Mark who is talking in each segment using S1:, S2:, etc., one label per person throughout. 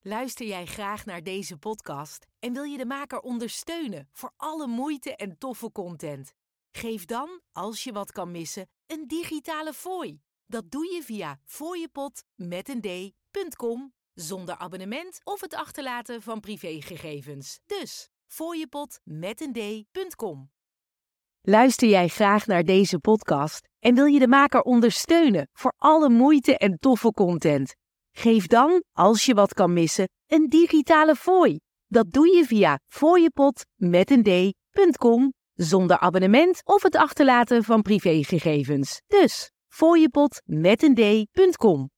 S1: Luister jij graag naar deze podcast en wil je de maker ondersteunen voor alle moeite en toffe content? Geef dan, als je wat kan missen, een digitale fooi. Dat doe je via fooiepot.com zonder abonnement of het achterlaten van privégegevens. Dus fooiepot.com. Luister jij graag naar deze podcast en wil je de maker ondersteunen voor alle moeite en toffe content? Geef dan, als je wat kan missen, een digitale fooi. Dat doe je via fooiepot.com zonder abonnement of het achterlaten van privégegevens. Dus fooiepot.com.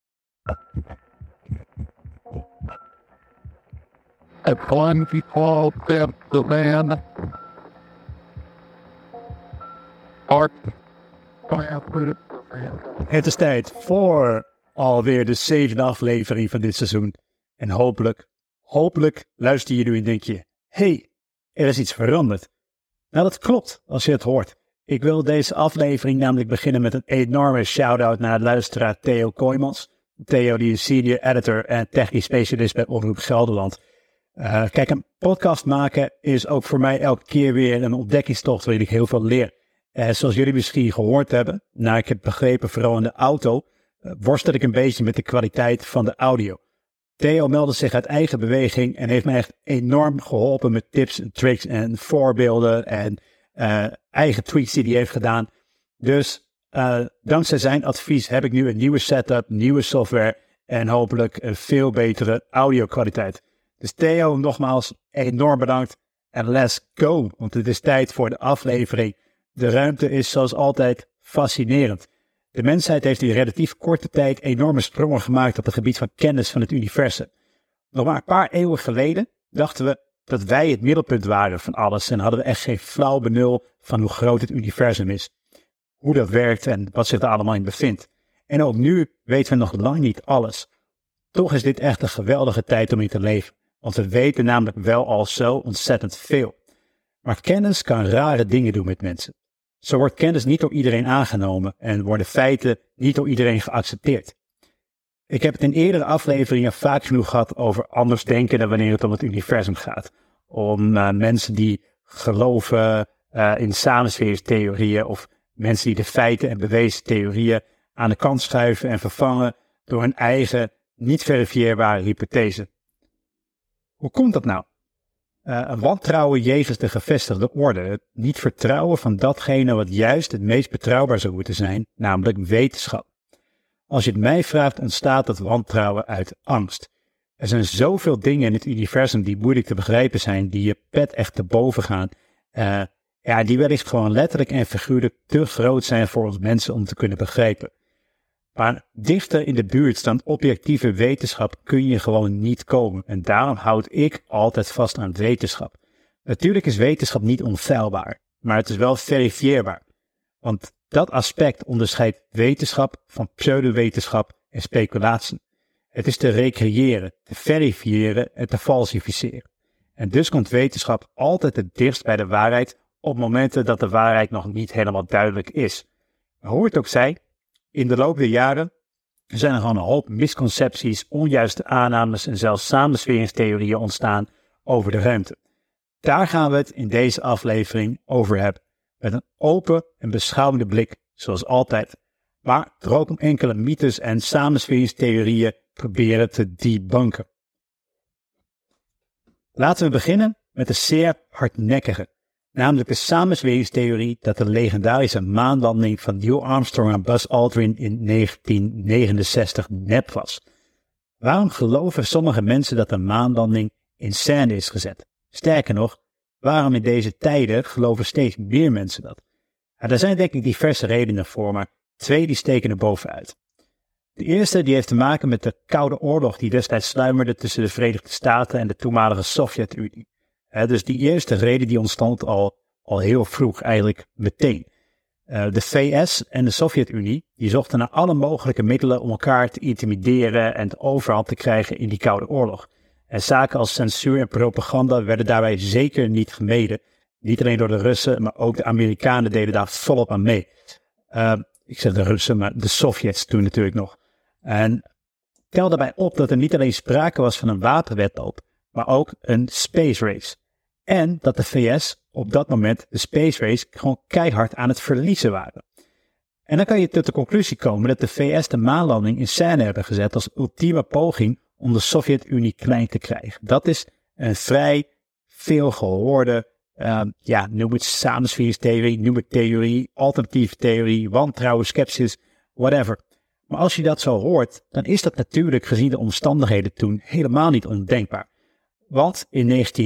S2: Upon people that the land art.
S3: Het is tijd voor alweer de 7e aflevering van dit seizoen. En hopelijk luister je nu en denk je, hey, er is iets veranderd. Nou, dat klopt als je het hoort. Ik wil deze aflevering namelijk beginnen met een enorme shout-out naar de luisteraar Theo Kooijmans. Theo die is senior editor en technisch specialist bij Omroep Gelderland. Kijk, een podcast maken is ook voor mij elke keer weer een ontdekkingstocht waarin ik heel veel leer. Zoals jullie misschien gehoord hebben, nou ik heb begrepen vooral in de auto, worstel ik een beetje met de kwaliteit van de audio. Theo meldde zich uit eigen beweging en heeft mij echt enorm geholpen met tips en tricks en voorbeelden en eigen tweaks die hij heeft gedaan. Dus dankzij zijn advies heb ik nu een nieuwe setup, nieuwe software en hopelijk een veel betere audio kwaliteit. Dus Theo, nogmaals enorm bedankt en let's go, want het is tijd voor de aflevering. De ruimte is zoals altijd fascinerend. De mensheid heeft in relatief korte tijd enorme sprongen gemaakt op het gebied van kennis van het universum. Nog maar een paar eeuwen geleden dachten we dat wij het middelpunt waren van alles en hadden we echt geen flauw benul van hoe groot het universum is. Hoe dat werkt en wat zich er allemaal in bevindt. En ook nu weten we nog lang niet alles. Toch is dit echt een geweldige tijd om in te leven, want we weten namelijk wel al zo ontzettend veel. Maar kennis kan rare dingen doen met mensen. Zo wordt kennis niet door iedereen aangenomen en worden feiten niet door iedereen geaccepteerd. Ik heb het in eerdere afleveringen vaak genoeg gehad over anders denken dan wanneer het om het universum gaat. Om mensen die geloven in samensweringstheorieën of mensen die de feiten en bewezen theorieën aan de kant schuiven en vervangen door hun eigen niet verifieerbare hypothese. Hoe komt dat nou? Een wantrouwen jegens de gevestigde orde, het niet vertrouwen van datgene wat juist het meest betrouwbaar zou moeten zijn, namelijk wetenschap. Als je het mij vraagt, ontstaat dat wantrouwen uit angst. Er zijn zoveel dingen in het universum die moeilijk te begrijpen zijn, die je pet echt te boven gaan, die wellicht gewoon letterlijk en figuurlijk te groot zijn voor ons mensen om te kunnen begrijpen. Maar dichter in de buurt dan objectieve wetenschap kun je gewoon niet komen. En daarom houd ik altijd vast aan wetenschap. Natuurlijk is wetenschap niet onfeilbaar, maar het is wel verifieerbaar. Want dat aspect onderscheidt wetenschap van pseudowetenschap en speculatie. Het is te recreëren, te verifiëren en te falsificeren. En dus komt wetenschap altijd het dichtst bij de waarheid op momenten dat de waarheid nog niet helemaal duidelijk is. Maar hoe het ook zij, in de loop der jaren zijn er gewoon een hoop misconcepties, onjuiste aannames en zelfs samensweringstheorieën ontstaan over de ruimte. Daar gaan we het in deze aflevering over hebben. Met een open en beschouwende blik, zoals altijd. Maar er ook om enkele mythes en samensweringstheorieën proberen te debunken. Laten we beginnen met de zeer hardnekkige. Namelijk de samensweringstheorie dat de legendarische maanlanding van Neil Armstrong en Buzz Aldrin in 1969 nep was. Waarom geloven sommige mensen dat de maanlanding in scène is gezet? Sterker nog, waarom in deze tijden geloven steeds meer mensen dat? Er zijn denk ik diverse redenen voor, maar 2 die steken er bovenuit. De eerste die heeft te maken met de Koude Oorlog die destijds sluimerde tussen de Verenigde Staten en de toenmalige Sovjet-Unie. Dus die eerste reden die ontstond al heel vroeg, eigenlijk meteen. De VS en de Sovjet-Unie die zochten naar alle mogelijke middelen om elkaar te intimideren en de overhand te krijgen in die Koude Oorlog. En zaken als censuur en propaganda werden daarbij zeker niet gemeden. Niet alleen door de Russen, maar ook de Amerikanen deden daar volop aan mee. Ik zeg de Russen, maar de Sovjets toen natuurlijk nog. En Tel daarbij op dat er niet alleen sprake was van een wapenwedloop, maar ook een space race. En dat de VS op dat moment de space race gewoon keihard aan het verliezen waren. En dan kan je tot de conclusie komen dat de VS de maanlanding in scène hebben gezet als ultieme poging om de Sovjet-Unie klein te krijgen. Dat is een vrij veel gehoorde, noem het samensweringstheorie, noem het theorie, alternatieve theorie, wantrouwen, skepsis, whatever. Maar als je dat zo hoort, dan is dat natuurlijk gezien de omstandigheden toen helemaal niet ondenkbaar. Want in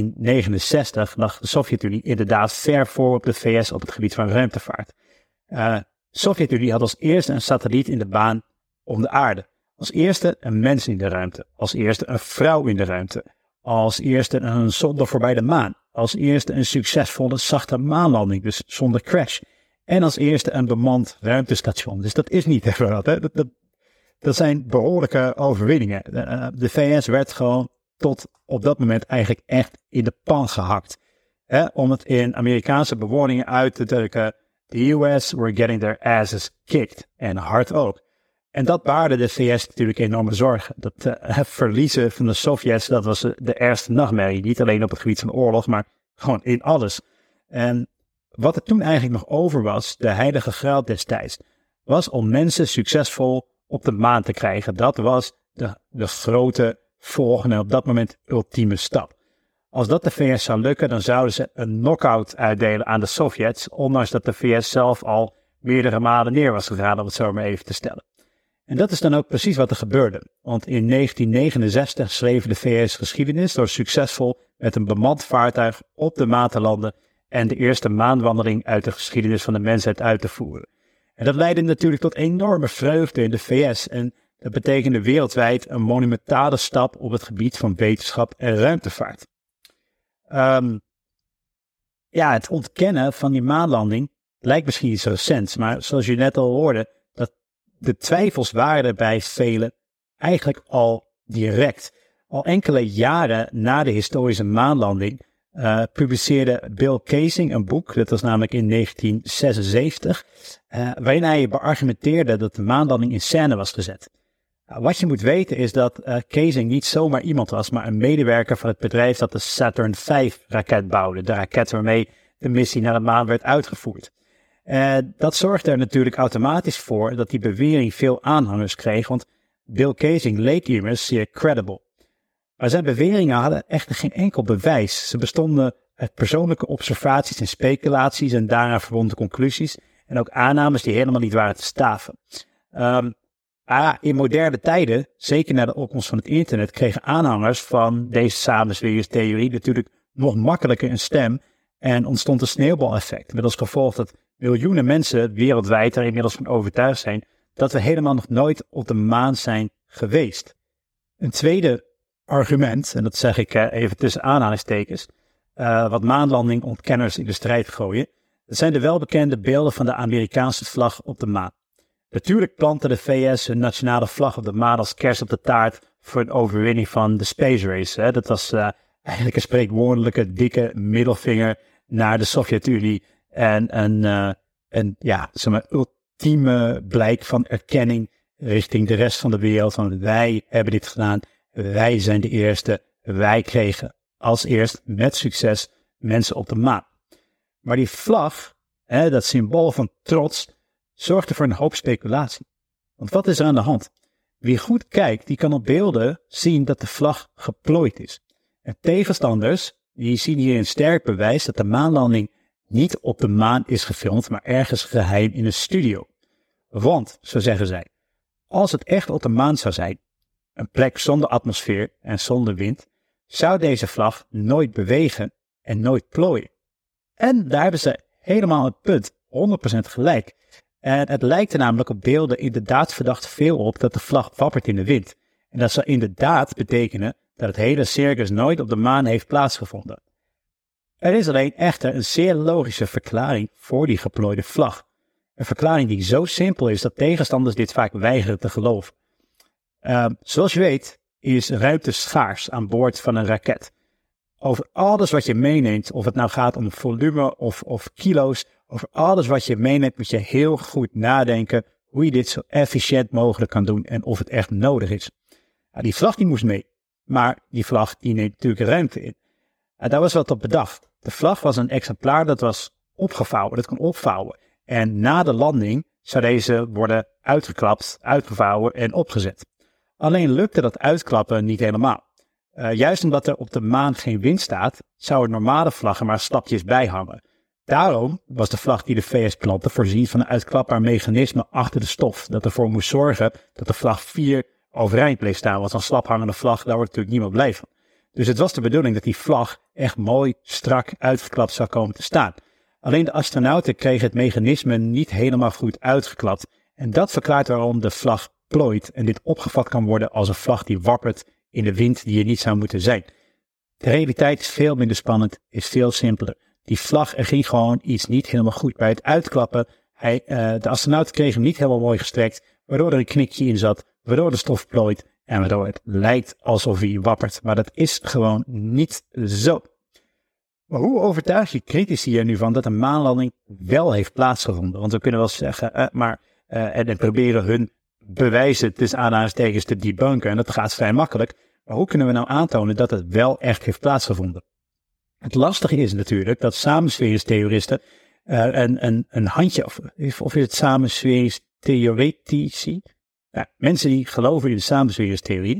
S3: 1969 lag de Sovjet-Unie inderdaad ver voor op de VS op het gebied van ruimtevaart. De Sovjet-Unie had als eerste een satelliet in de baan om de aarde. Als eerste een mens in de ruimte. Als eerste een vrouw in de ruimte. Als eerste een zonde voorbij de maan. Als eerste een succesvolle zachte maanlanding, dus zonder crash. En als eerste een bemand ruimtestation. Dus dat is niet even wat. Hè? Dat zijn behoorlijke overwinningen. De VS werd gewoon tot op dat moment eigenlijk echt in de pan gehakt. Om het in Amerikaanse bewoordingen uit te drukken. The US were getting their asses kicked. En hard ook. En dat baarde de VS natuurlijk enorme zorgen. Dat verliezen van de Sovjets, dat was de ergste nachtmerrie. Niet alleen op het gebied van oorlog, maar gewoon in alles. En wat er toen eigenlijk nog over was, de heilige graal destijds, was om mensen succesvol op de maan te krijgen. Dat was de grote volgende, op dat moment ultieme stap. Als dat de VS zou lukken, dan zouden ze een knock-out uitdelen aan de Sovjets, ondanks dat de VS zelf al meerdere malen neer was gegaan, om het zo maar even te stellen. En dat is dan ook precies wat er gebeurde. Want in 1969 schreef de VS geschiedenis door succesvol met een bemand vaartuig op de maan te landen en de eerste maanwandeling uit de geschiedenis van de mensheid uit te voeren. En dat leidde natuurlijk tot enorme vreugde in de VS en dat betekende wereldwijd een monumentale stap op het gebied van wetenschap en ruimtevaart. Het ontkennen van die maanlanding lijkt misschien iets recents, maar zoals je net al hoorde, dat de twijfels waren er bij velen eigenlijk al direct. Al enkele jaren na de historische maanlanding publiceerde Bill Kaysing een boek, dat was namelijk in 1976, waarin hij beargumenteerde dat de maanlanding in scène was gezet. Wat je moet weten is dat Kaysing niet zomaar iemand was, maar een medewerker van het bedrijf dat de Saturn V-raket bouwde, de raket waarmee de missie naar de maan werd uitgevoerd. Dat zorgde er natuurlijk automatisch voor dat die bewering veel aanhangers kreeg, want Bill Kaysing leek immers zeer credible. Maar zijn beweringen hadden echter geen enkel bewijs. Ze bestonden uit persoonlijke observaties en speculaties en daaraan verbonden conclusies en ook aannames die helemaal niet waren te staven. In moderne tijden, zeker na de opkomst van het internet, kregen aanhangers van deze samenzweringstheorie natuurlijk nog makkelijker een stem en ontstond een sneeuwbaleffect. Met als gevolg dat miljoenen mensen wereldwijd er inmiddels van overtuigd zijn dat we helemaal nog nooit op de maan zijn geweest. Een tweede argument, en dat zeg ik even tussen aanhalingstekens, wat maanlandingontkenners in de strijd gooien, dat zijn de welbekende beelden van de Amerikaanse vlag op de maan. Natuurlijk plantte de VS hun nationale vlag op de maan als kers op de taart voor een overwinning van de space race. Dat was eigenlijk een spreekwoordelijke dikke middelvinger naar de Sovjet-Unie en een ultieme blijk van erkenning richting de rest van de wereld. Van wij hebben dit gedaan, wij zijn de eerste, wij kregen als eerst met succes mensen op de maan. Maar die vlag, dat symbool van trots, zorgde voor een hoop speculatie. Want wat is er aan de hand? Wie goed kijkt, die kan op beelden zien dat de vlag geplooid is. En tegenstanders, die zien hier een sterk bewijs dat de maanlanding niet op de maan is gefilmd, maar ergens geheim in een studio. Want, zo zeggen zij, als het echt op de maan zou zijn, een plek zonder atmosfeer en zonder wind, zou deze vlag nooit bewegen en nooit plooien. En daar hebben ze helemaal het punt, 100% gelijk. En het lijkt er namelijk op beelden inderdaad verdacht veel op dat de vlag wappert in de wind. En dat zou inderdaad betekenen dat het hele circus nooit op de maan heeft plaatsgevonden. Er is alleen echter een zeer logische verklaring voor die geplooide vlag. Een verklaring die zo simpel is dat tegenstanders dit vaak weigeren te geloven. Zoals je weet is ruimte schaars aan boord van een raket. Over alles wat je meeneemt, of het nou gaat om volume of kilo's, over alles wat je meeneemt moet je heel goed nadenken hoe je dit zo efficiënt mogelijk kan doen en of het echt nodig is. Ja, die vlag die moest mee. Maar die vlag die neemt natuurlijk ruimte in. Daar was wat op bedacht. De vlag was een exemplaar dat was opgevouwen, dat kon opvouwen. En na de landing zou deze worden uitgeklapt, uitgevouwen en opgezet. Alleen lukte dat uitklappen niet helemaal. Juist omdat er op de maan geen wind staat, zouden normale vlaggen maar stapjes bijhangen. Daarom was de vlag die de VS plantte voorzien van een uitklapbaar mechanisme achter de stof, dat ervoor moest zorgen dat de vlag 4 overeind bleef staan. Want zo'n slaphangende vlag, daar wordt natuurlijk niemand blij van. Dus het was de bedoeling dat die vlag echt mooi strak uitgeklapt zou komen te staan. Alleen de astronauten kregen het mechanisme niet helemaal goed uitgeklapt. En dat verklaart waarom de vlag plooit en dit opgevat kan worden als een vlag die wappert in de wind die er niet zou moeten zijn. De realiteit is veel minder spannend, is veel simpeler. Die vlag, er ging gewoon iets niet helemaal goed bij het uitklappen. De astronauten kregen hem niet helemaal mooi gestrekt, waardoor er een knikje in zat, waardoor de stof plooit en waardoor het lijkt alsof hij wappert. Maar dat is gewoon niet zo. Maar hoe overtuig je critici er nu van dat een maanlanding wel heeft plaatsgevonden? Want we kunnen wel zeggen, en proberen hun bewijzen tussen aanhalingstekens te debunken. En dat gaat vrij makkelijk. Maar hoe kunnen we nou aantonen dat het wel echt heeft plaatsgevonden? Het lastige is natuurlijk dat samensweringstheoristen een handje, of is het samensweringstheoretici? Mensen die geloven in de samensweringstheorie,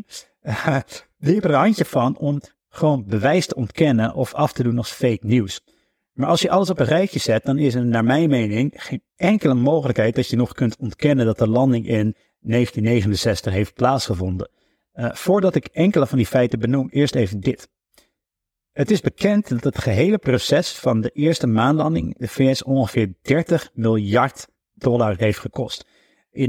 S3: die hebben er een handje van om gewoon bewijs te ontkennen of af te doen als fake nieuws. Maar als je alles op een rijtje zet, dan is er naar mijn mening geen enkele mogelijkheid dat je nog kunt ontkennen dat de landing in 1969 heeft plaatsgevonden. Voordat ik enkele van die feiten benoem, eerst even dit. Het is bekend dat het gehele proces van de eerste maanlanding de VS ongeveer $30 miljard heeft gekost. In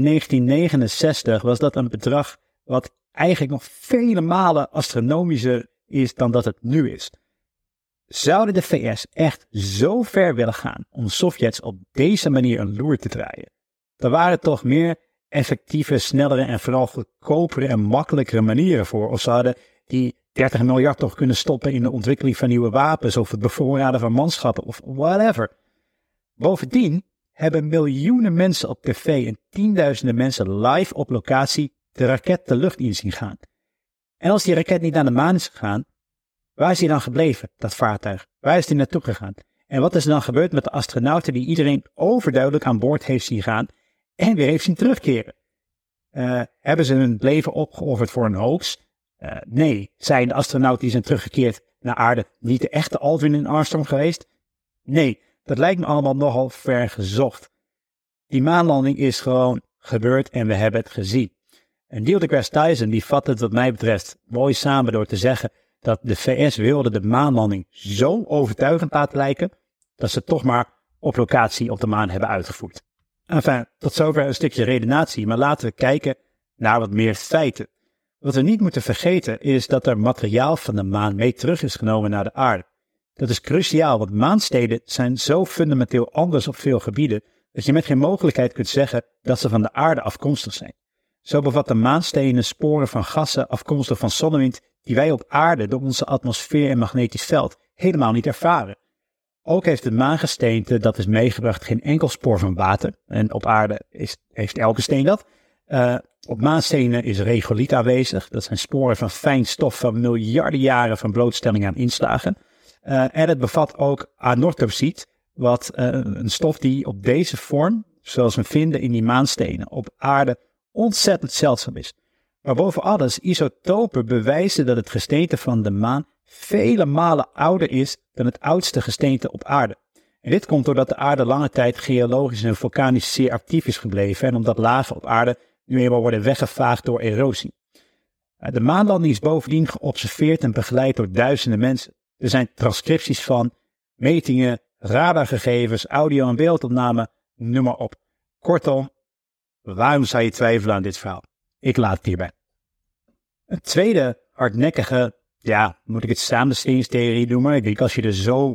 S3: 1969 was dat een bedrag wat eigenlijk nog vele malen astronomischer is dan dat het nu is. Zouden de VS echt zo ver willen gaan om Sovjets op deze manier een loer te draaien? Er waren toch meer effectieve, snellere en vooral goedkopere en makkelijkere manieren voor. Of ze hadden die 30 miljard toch kunnen stoppen in de ontwikkeling van nieuwe wapens of het bevoorraden van manschappen of whatever. Bovendien hebben miljoenen mensen op tv en tienduizenden mensen live op locatie de raket de lucht in zien gaan. En als die raket niet naar de maan is gegaan, waar is die dan gebleven, dat vaartuig? Waar is die naartoe gegaan? En wat is er dan gebeurd met de astronauten die iedereen overduidelijk aan boord heeft zien gaan en weer heeft zien terugkeren? Hebben ze hun leven opgeofferd voor een hoax? Nee. Zijn de astronauten die zijn teruggekeerd naar aarde niet de echte Aldrin en Armstrong geweest? Nee, dat lijkt me allemaal nogal ver gezocht. Die maanlanding is gewoon gebeurd en we hebben het gezien. En Neil deGrasse Tyson die vat het wat mij betreft mooi samen door te zeggen dat de VS wilde de maanlanding zo overtuigend laten lijken dat ze toch maar op locatie op de maan hebben uitgevoerd. Enfin, tot zover een stukje redenatie, maar laten we kijken naar wat meer feiten. Wat we niet moeten vergeten is dat er materiaal van de maan mee terug is genomen naar de aarde. Dat is cruciaal, want maanstenen zijn zo fundamenteel anders op veel gebieden dat je met geen mogelijkheid kunt zeggen dat ze van de aarde afkomstig zijn. Zo bevatten maanstenen sporen van gassen afkomstig van zonnewind die wij op aarde door onze atmosfeer en magnetisch veld helemaal niet ervaren. Ook heeft het maangesteente dat is meegebracht geen enkel spoor van water. En op aarde heeft elke steen dat. Op maanstenen is regoliet aanwezig. Dat zijn sporen van fijn stof van miljarden jaren van blootstelling aan inslagen. En het bevat ook anorthosiet, wat een stof die op deze vorm, zoals we vinden in die maanstenen, op aarde ontzettend zeldzaam is. Maar boven alles, isotopen bewijzen dat het gesteente van de maan vele malen ouder is dan het oudste gesteente op aarde. En dit komt doordat de aarde lange tijd geologisch en vulkanisch zeer actief is gebleven en omdat lagen op aarde nu eenmaal worden weggevaagd door erosie. De maanlanding is bovendien geobserveerd en begeleid door duizenden mensen. Er zijn transcripties van, metingen, radargegevens, audio- en beeldopnamen, noem maar op. Kortom, waarom zou je twijfelen aan dit verhaal? Ik laat het hierbij. Een tweede hardnekkige, moet ik het samensweringstheorie noemen? Ik denk als je er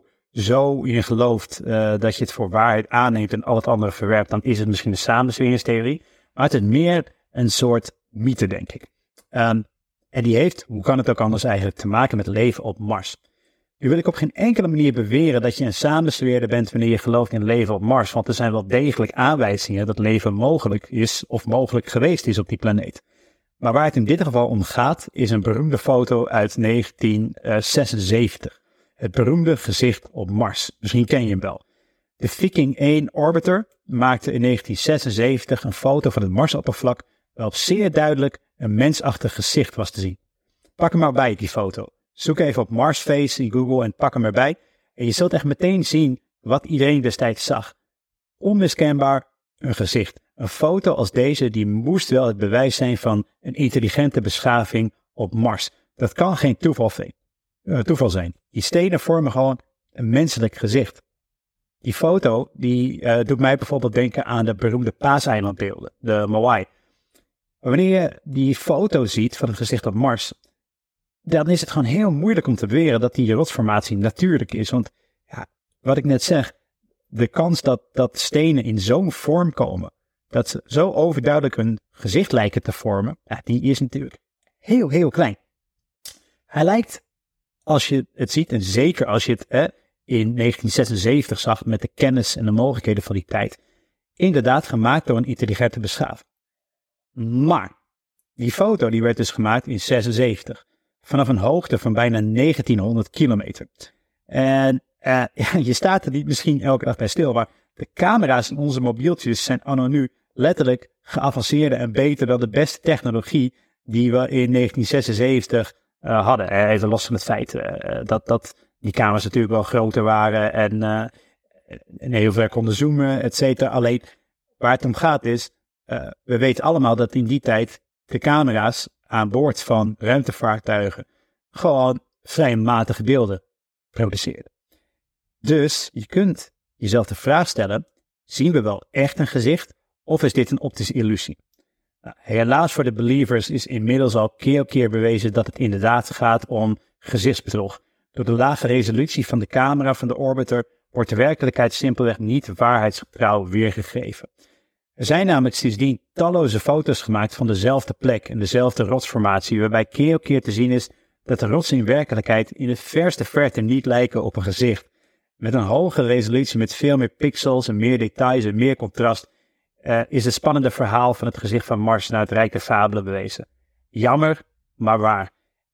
S3: zo in gelooft dat je het voor waarheid aanneemt en al het andere verwerpt, dan is het misschien de samensweringstheorie. Maar het is meer een soort mythe, denk ik. En die heeft, hoe kan het ook anders eigenlijk, te maken met leven op Mars. Nu wil ik op geen enkele manier beweren dat je een samenzweerder bent wanneer je gelooft in leven op Mars. Want er zijn wel degelijk aanwijzingen dat leven mogelijk is of mogelijk geweest is op die planeet. Maar waar het in dit geval om gaat, is een beroemde foto uit 1976. Het beroemde gezicht op Mars. Misschien ken je hem wel. De Viking 1 orbiter maakte in 1976 een foto van het Marsoppervlak waarop zeer duidelijk een mensachtig gezicht was te zien. Pak hem maar bij, die foto. Zoek even op Marsface in Google en pak hem erbij. En je zult echt meteen zien wat iedereen destijds zag. Onmiskenbaar een gezicht. Een foto als deze die moest wel het bewijs zijn van een intelligente beschaving op Mars. Dat kan geen toeval zijn. Die stenen vormen gewoon een menselijk gezicht. Die foto die doet mij bijvoorbeeld denken aan de beroemde Paaseilandbeelden, de Moai. Maar wanneer je die foto ziet van het gezicht op Mars, dan is het gewoon heel moeilijk om te beweren dat die rotsformatie natuurlijk is. Want ja, wat ik net zeg, de kans dat stenen in zo'n vorm komen, dat ze zo overduidelijk een gezicht lijken te vormen, ja, die is natuurlijk heel, heel klein. Hij lijkt, als je het ziet, en zeker als je het in 1976 zag met de kennis en de mogelijkheden van die tijd, inderdaad gemaakt door een intelligente beschaving. Maar die foto die werd dus gemaakt in 76, vanaf een hoogte van bijna 1900 kilometer. En je staat er niet misschien elke dag bij stil, maar de camera's in onze mobieltjes zijn anno nu letterlijk geavanceerder en beter dan de beste technologie die we in 1976 hadden. Even los van het feit dat die camera's natuurlijk wel groter waren en heel ver konden zoomen, et cetera. Alleen waar het om gaat is, we weten allemaal dat in die tijd de camera's aan boord van ruimtevaartuigen gewoon vrij matige beelden produceerden. Dus je kunt jezelf de vraag stellen, zien we wel echt een gezicht of is dit een optische illusie? Nou, helaas voor de believers is inmiddels al keer op keer bewezen dat het inderdaad gaat om gezichtsbedrog. Door de lage resolutie van de camera van de orbiter wordt de werkelijkheid simpelweg niet waarheidsgetrouw weergegeven. Er zijn namelijk sindsdien talloze foto's gemaakt van dezelfde plek en dezelfde rotsformatie, waarbij keer op keer te zien is dat de rotsen in werkelijkheid in de verste verte niet lijken op een gezicht. Met een hogere resolutie, met veel meer pixels en meer details en meer contrast, is het spannende verhaal van het gezicht van Mars naar het Rijk der Fabelen bewezen. Jammer, maar waar.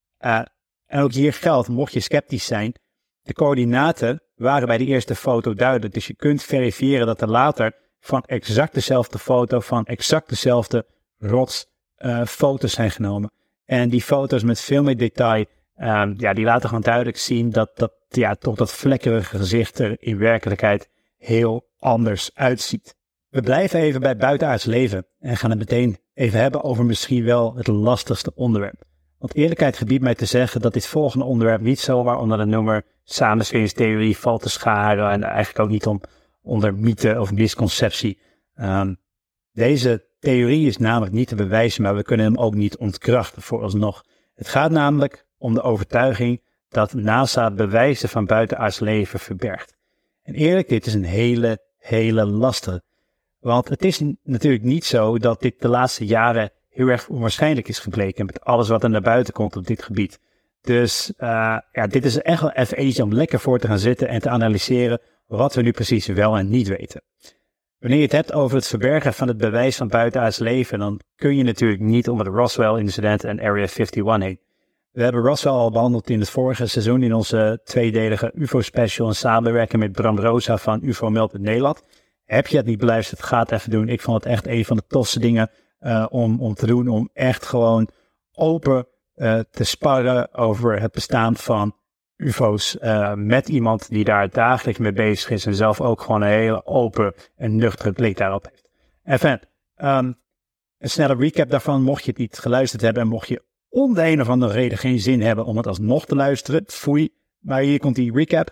S3: En ook hier geldt, mocht je sceptisch zijn, de coördinaten waren bij de eerste foto duidelijk. Dus je kunt verifiëren dat er later van exact dezelfde foto, van exact dezelfde rots, foto's zijn genomen. En die foto's met veel meer detail, die laten gewoon duidelijk zien dat toch dat vlekkerige gezicht er in werkelijkheid heel anders uitziet. We blijven even bij buitenaards leven en gaan het meteen even hebben over misschien wel het lastigste onderwerp. Want eerlijkheid gebiedt mij te zeggen dat dit volgende onderwerp niet zomaar onder de noemer samensweringstheorie valt te scharen en eigenlijk ook niet onder mythe of misconceptie. Deze theorie is namelijk niet te bewijzen, maar we kunnen hem ook niet ontkrachten vooralsnog. Het gaat namelijk om de overtuiging dat NASA bewijzen van buitenaards leven verbergt. En eerlijk, dit is een hele lastige. Want het is natuurlijk niet zo dat dit de laatste jaren heel erg onwaarschijnlijk is gebleken met alles wat er naar buiten komt op dit gebied. Dus dit is echt wel even eentje om lekker voor te gaan zitten en te analyseren wat we nu precies wel en niet weten. Wanneer je het hebt over het verbergen van het bewijs van buitenaards leven, dan kun je natuurlijk niet om het Roswell-incident en Area 51 heen. We hebben Roswell al behandeld in het vorige seizoen in onze tweedelige UFO-special in samenwerking met Bram Rosa van UFO-Meld.Nederland. Heb je het niet beluisterd, ga het even doen. Ik vond het echt een van de tofste dingen om te doen, om echt gewoon open te sparren over het bestaan van UFO's met iemand die daar dagelijks mee bezig is en zelf ook gewoon een hele open en nuchtere blik daarop heeft. Enfin, een snelle recap daarvan, mocht je het niet geluisterd hebben en mocht je om de een of andere reden geen zin hebben om het alsnog te luisteren, foei, maar hier komt die recap.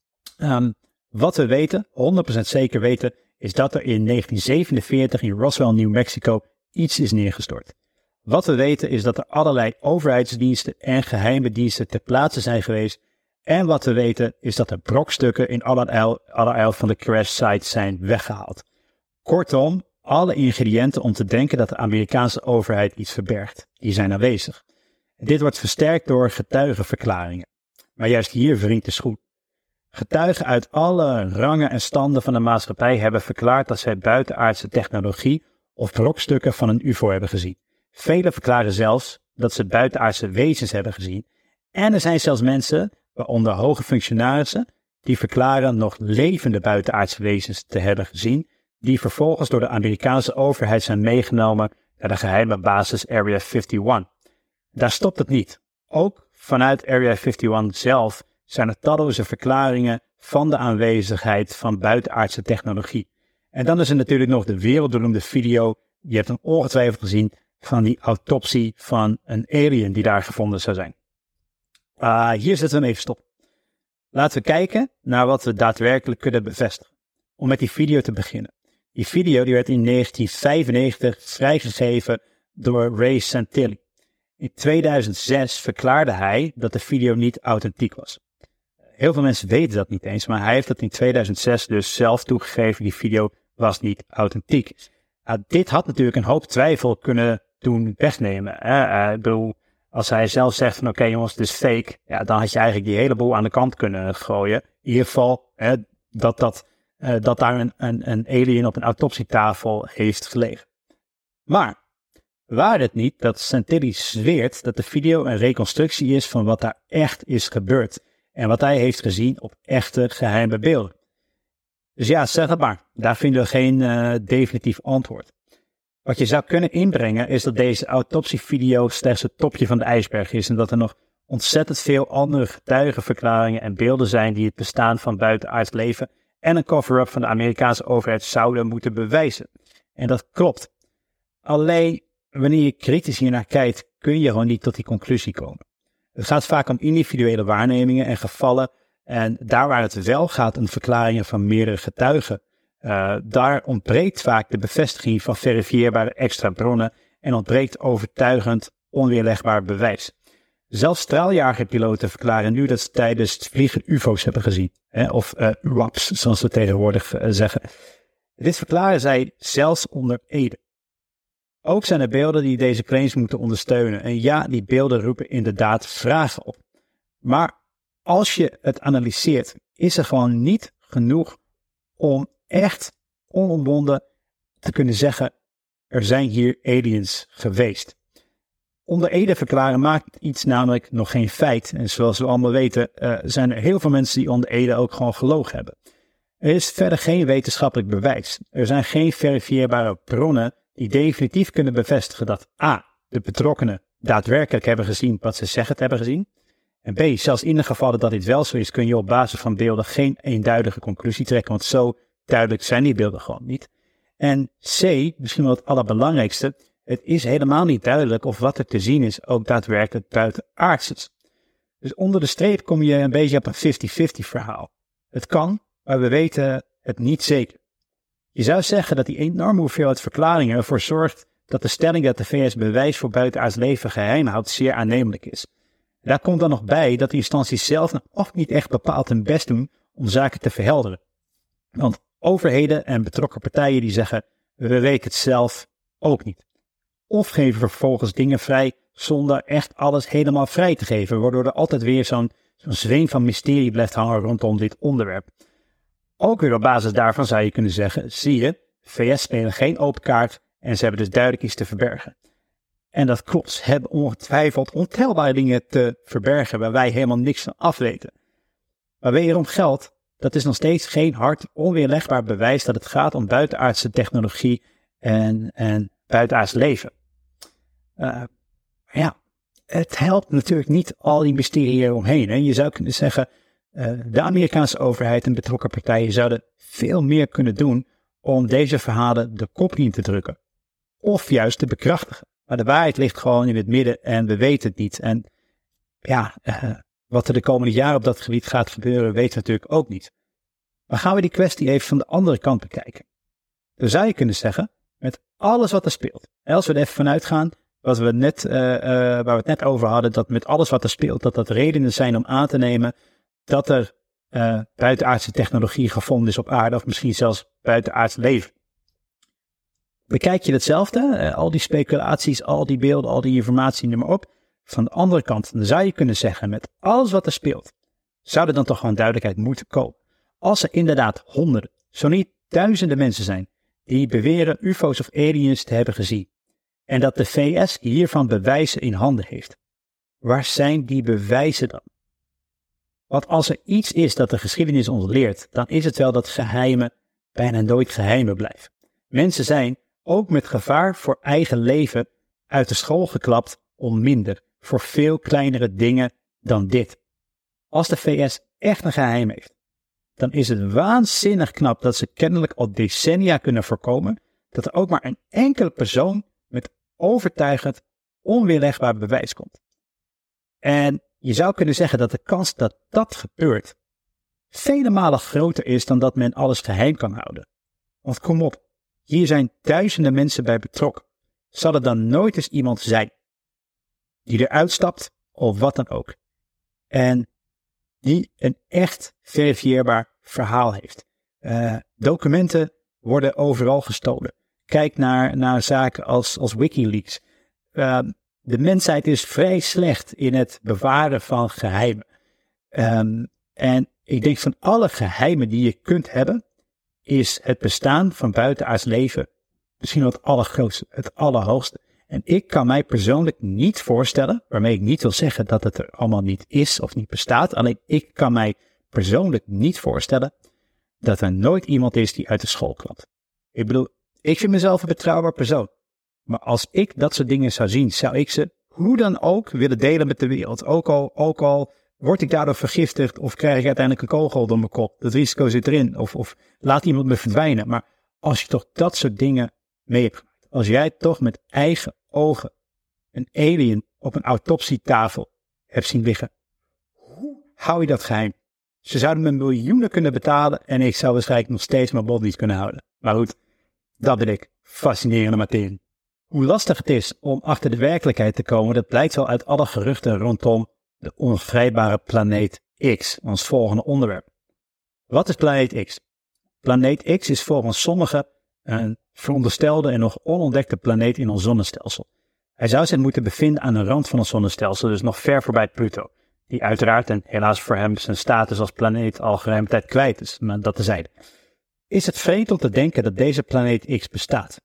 S3: Wat we weten, 100% zeker weten, is dat er in 1947 in Roswell, New Mexico, iets is neergestort. Wat we weten is dat er allerlei overheidsdiensten en geheime diensten ter plaatse zijn geweest. En wat we weten is dat er brokstukken in allerijl van de crash site zijn weggehaald. Kortom, alle ingrediënten om te denken dat de Amerikaanse overheid iets verbergt, die zijn aanwezig. En dit wordt versterkt door getuigenverklaringen. Maar juist hier wringt de schoen. Getuigen uit alle rangen en standen van de maatschappij hebben verklaard dat zij buitenaardse technologie of brokstukken van een UFO hebben gezien. Velen verklaren zelfs dat ze buitenaardse wezens hebben gezien. En er zijn zelfs mensen, waaronder hoge functionarissen, die verklaren nog levende buitenaardse wezens te hebben gezien, die vervolgens door de Amerikaanse overheid zijn meegenomen naar de geheime basis Area 51. Daar stopt het niet. Ook vanuit Area 51 zelf zijn er talloze verklaringen van de aanwezigheid van buitenaardse technologie. En dan is er natuurlijk nog de wereldberoemde video, je hebt hem ongetwijfeld gezien, van die autopsie van een alien die daar gevonden zou zijn. Hier zetten we hem even stop. Laten we kijken naar wat we daadwerkelijk kunnen bevestigen. Om met die video te beginnen. Die video die werd in 1995 vrijgegeven door Ray Santilli. In 2006 verklaarde hij dat de video niet authentiek was. Heel veel mensen weten dat niet eens, maar hij heeft dat in 2006 dus zelf toegegeven. Die video was niet authentiek. Dit had natuurlijk een hoop twijfel kunnen doen wegnemen. Ik bedoel, als hij zelf zegt van oké jongens, het is fake, ja, dan had je eigenlijk die hele boel aan de kant kunnen gooien. In ieder geval dat daar een alien op een autopsietafel heeft gelegen. Maar waar het niet dat Santilli zweert dat de video een reconstructie is van wat daar echt is gebeurd en wat hij heeft gezien op echte geheime beelden. Dus ja, zeg het maar, daar vinden we geen definitief antwoord. Wat je zou kunnen inbrengen is dat deze autopsievideo slechts het topje van de ijsberg is en dat er nog ontzettend veel andere getuigenverklaringen en beelden zijn die het bestaan van buitenaards leven en een cover-up van de Amerikaanse overheid zouden moeten bewijzen. En dat klopt. Alleen wanneer je kritisch hiernaar kijkt, kun je gewoon niet tot die conclusie komen. Het gaat vaak om individuele waarnemingen en gevallen en daar waar het wel gaat om verklaringen van meerdere getuigen, daar ontbreekt vaak de bevestiging van verifieerbare extra bronnen en ontbreekt overtuigend onweerlegbaar bewijs. Zelfs straaljagerpiloten verklaren nu dat ze tijdens het vliegen UFO's hebben gezien. Of UAP's, zoals we tegenwoordig zeggen. Dit verklaren zij zelfs onder ede. Ook zijn er beelden die deze claims moeten ondersteunen. En ja, die beelden roepen inderdaad vragen op. Maar als je het analyseert, is er gewoon niet genoeg om echt onomwonden te kunnen zeggen, er zijn hier aliens geweest. Onder ede verklaren maakt iets namelijk nog geen feit. En zoals we allemaal weten, zijn er heel veel mensen die onder ede ook gewoon gelogen hebben. Er is verder geen wetenschappelijk bewijs. Er zijn geen verifieerbare bronnen die definitief kunnen bevestigen dat a. de betrokkenen daadwerkelijk hebben gezien wat ze zeggen te hebben gezien. En b. zelfs in de gevallen dat dit wel zo is, kun je op basis van beelden geen eenduidige conclusie trekken, want zo duidelijk zijn die beelden gewoon niet. En c. misschien wel het allerbelangrijkste, het is helemaal niet duidelijk of wat er te zien is ook daadwerkelijk buitenaards is. Dus onder de streep kom je een beetje op een 50-50 verhaal. Het kan, maar we weten het niet zeker. Je zou zeggen dat die enorme hoeveelheid verklaringen ervoor zorgt dat de stelling dat de VS bewijs voor buitenaards leven geheim houdt zeer aannemelijk is. Daar komt dan nog bij dat de instanties zelf nog niet echt bepaald hun best doen om zaken te verhelderen. Want overheden en betrokken partijen die zeggen, we weten het zelf ook niet. Of geven vervolgens dingen vrij zonder echt alles helemaal vrij te geven, waardoor er altijd weer zo'n zweem van mysterie blijft hangen rondom dit onderwerp. Ook weer op basis daarvan zou je kunnen zeggen, zie je, de VS spelen geen open kaart en ze hebben dus duidelijk iets te verbergen. En dat klopt, ze hebben ongetwijfeld ontelbare dingen te verbergen waar wij helemaal niks van afweten. Maar wederom geldt, dat is nog steeds geen hard onweerlegbaar bewijs dat het gaat om buitenaardse technologie en buitenaards leven. Het helpt natuurlijk niet al die mysterieën eromheen. Hè. Je zou kunnen zeggen, de Amerikaanse overheid en betrokken partijen zouden veel meer kunnen doen om deze verhalen de kop in te drukken. Of juist te bekrachtigen. Maar de waarheid ligt gewoon in het midden en we weten het niet. En wat er de komende jaren op dat gebied gaat gebeuren, weten we natuurlijk ook niet. Maar gaan we die kwestie even van de andere kant bekijken. Dan zou je kunnen zeggen, met alles wat er speelt. Als we er even vanuit gaan, waar we het net over hadden, dat met alles wat er speelt, dat redenen zijn om aan te nemen dat er buitenaardse technologie gevonden is op aarde, of misschien zelfs buitenaards leven. Bekijk je hetzelfde, al die speculaties, al die beelden, al die informatie, noem maar op. Van de andere kant, dan zou je kunnen zeggen, met alles wat er speelt, zou er dan toch gewoon duidelijkheid moeten komen. Als er inderdaad honderden, zo niet duizenden mensen zijn, die beweren UFO's of aliens te hebben gezien. En dat de VS hiervan bewijzen in handen heeft. Waar zijn die bewijzen dan? Want als er iets is dat de geschiedenis ons leert, dan is het wel dat geheimen bijna nooit geheimen blijven. Mensen zijn, ook met gevaar voor eigen leven, uit de school geklapt om minder, voor veel kleinere dingen dan dit. Als de VS echt een geheim heeft, dan is het waanzinnig knap dat ze kennelijk al decennia kunnen voorkomen dat er ook maar een enkele persoon met overtuigend, onweerlegbaar bewijs komt. En je zou kunnen zeggen dat de kans dat dat gebeurt vele malen groter is dan dat men alles geheim kan houden. Want kom op, hier zijn duizenden mensen bij betrokken. Zal er dan nooit eens iemand zijn die eruit stapt of wat dan ook. En die een echt verifieerbaar verhaal heeft. Documenten worden overal gestolen. Kijk naar zaken als WikiLeaks. De mensheid is vrij slecht in het bewaren van geheimen. En ik denk van alle geheimen die je kunt hebben, is het bestaan van buitenaards leven misschien wel het allergrootste, het allerhoogste. En ik kan mij persoonlijk niet voorstellen, waarmee ik niet wil zeggen dat het er allemaal niet is of niet bestaat, alleen ik kan mij persoonlijk niet voorstellen dat er nooit iemand is die uit de school klapt. Ik bedoel, ik vind mezelf een betrouwbaar persoon. Maar als ik dat soort dingen zou zien, zou ik ze hoe dan ook willen delen met de wereld. Ook al word ik daardoor vergiftigd of krijg ik uiteindelijk een kogel door mijn kop. Dat risico zit erin. Of laat iemand me verdwijnen. Maar als je toch dat soort dingen mee hebt gemaakt. Als jij toch met eigen ogen een alien op een autopsietafel hebt zien liggen. Hoe hou je dat geheim? Ze zouden me miljoenen kunnen betalen en ik zou waarschijnlijk nog steeds mijn mond niet kunnen houden. Maar goed, dat ben ik. Fascinerende materie. Hoe lastig het is om achter de werkelijkheid te komen, dat blijkt wel uit alle geruchten rondom de ongrijpbare planeet X, ons volgende onderwerp. Wat is planeet X? Planeet X is volgens sommigen een veronderstelde en nog onontdekte planeet in ons zonnestelsel. Hij zou zich moeten bevinden aan de rand van ons zonnestelsel, dus nog ver voorbij Pluto, die uiteraard en helaas voor hem zijn status als planeet al geruime tijd kwijt is, maar dat tezijde. Is het vreemd om te denken dat deze planeet X bestaat?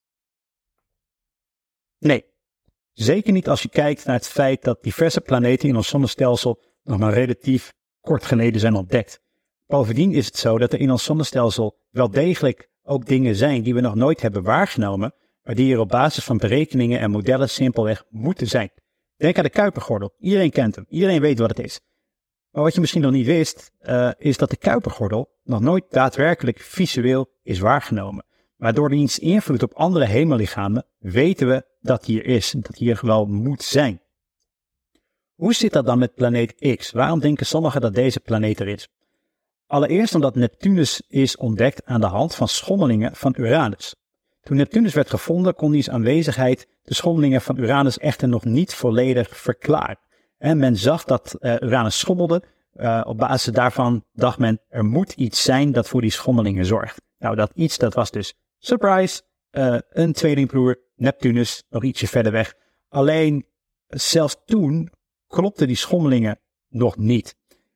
S3: Nee, zeker niet als je kijkt naar het feit dat diverse planeten in ons zonnestelsel nog maar relatief kort geleden zijn ontdekt. Bovendien is het zo dat er in ons zonnestelsel wel degelijk ook dingen zijn die we nog nooit hebben waargenomen, maar die er op basis van berekeningen en modellen simpelweg moeten zijn. Denk aan de Kuipergordel. Iedereen kent hem. Iedereen weet wat het is. Maar wat je misschien nog niet wist, is dat de Kuipergordel nog nooit daadwerkelijk visueel is waargenomen. Maar door diens invloed op andere hemellichamen weten we dat hij er is. Dat hij er wel moet zijn. Hoe zit dat dan met planeet X? Waarom denken sommigen dat deze planeet er is? Allereerst omdat Neptunus is ontdekt aan de hand van schommelingen van Uranus. Toen Neptunus werd gevonden, kon diens aanwezigheid de schommelingen van Uranus echter nog niet volledig verklaren. En men zag dat Uranus schommelde. Op basis daarvan dacht men, er moet iets zijn dat voor die schommelingen zorgt. Nou, dat iets, dat was dus, surprise, een tweelingbroer, Neptunus, nog ietsje verder weg. Alleen, zelfs toen klopten die schommelingen nog niet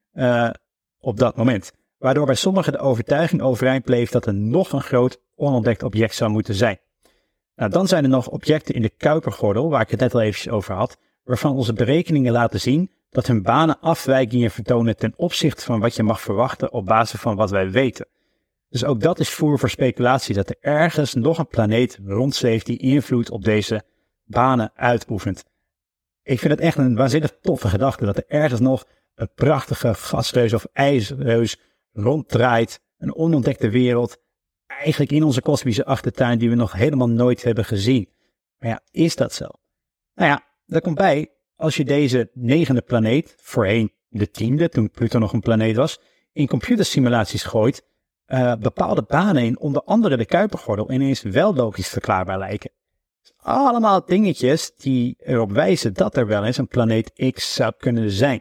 S3: op dat moment. Waardoor bij sommigen de overtuiging overeind bleef dat er nog een groot onontdekt object zou moeten zijn. Nou, dan zijn er nog objecten in de Kuipergordel, waar ik het net al eventjes over had, waarvan onze berekeningen laten zien dat hun banen afwijkingen vertonen ten opzichte van wat je mag verwachten op basis van wat wij weten. Dus ook dat is voer voor speculatie dat er ergens nog een planeet rondzweeft die invloed op deze banen uitoefent. Ik vind het echt een waanzinnig toffe gedachte dat er ergens nog een prachtige gasreus of ijsreus ronddraait, een onontdekte wereld, eigenlijk in onze kosmische achtertuin die we nog helemaal nooit hebben gezien. Maar ja, is dat zo? Nou ja, daar komt bij, als je deze 9e planeet, voorheen de 10e, toen Pluto nog een planeet was, in computersimulaties gooit, bepaalde banen in, onder andere de Kuipergordel, ineens wel logisch verklaarbaar lijken. Dus allemaal dingetjes die erop wijzen dat er wel eens een planeet X zou kunnen zijn.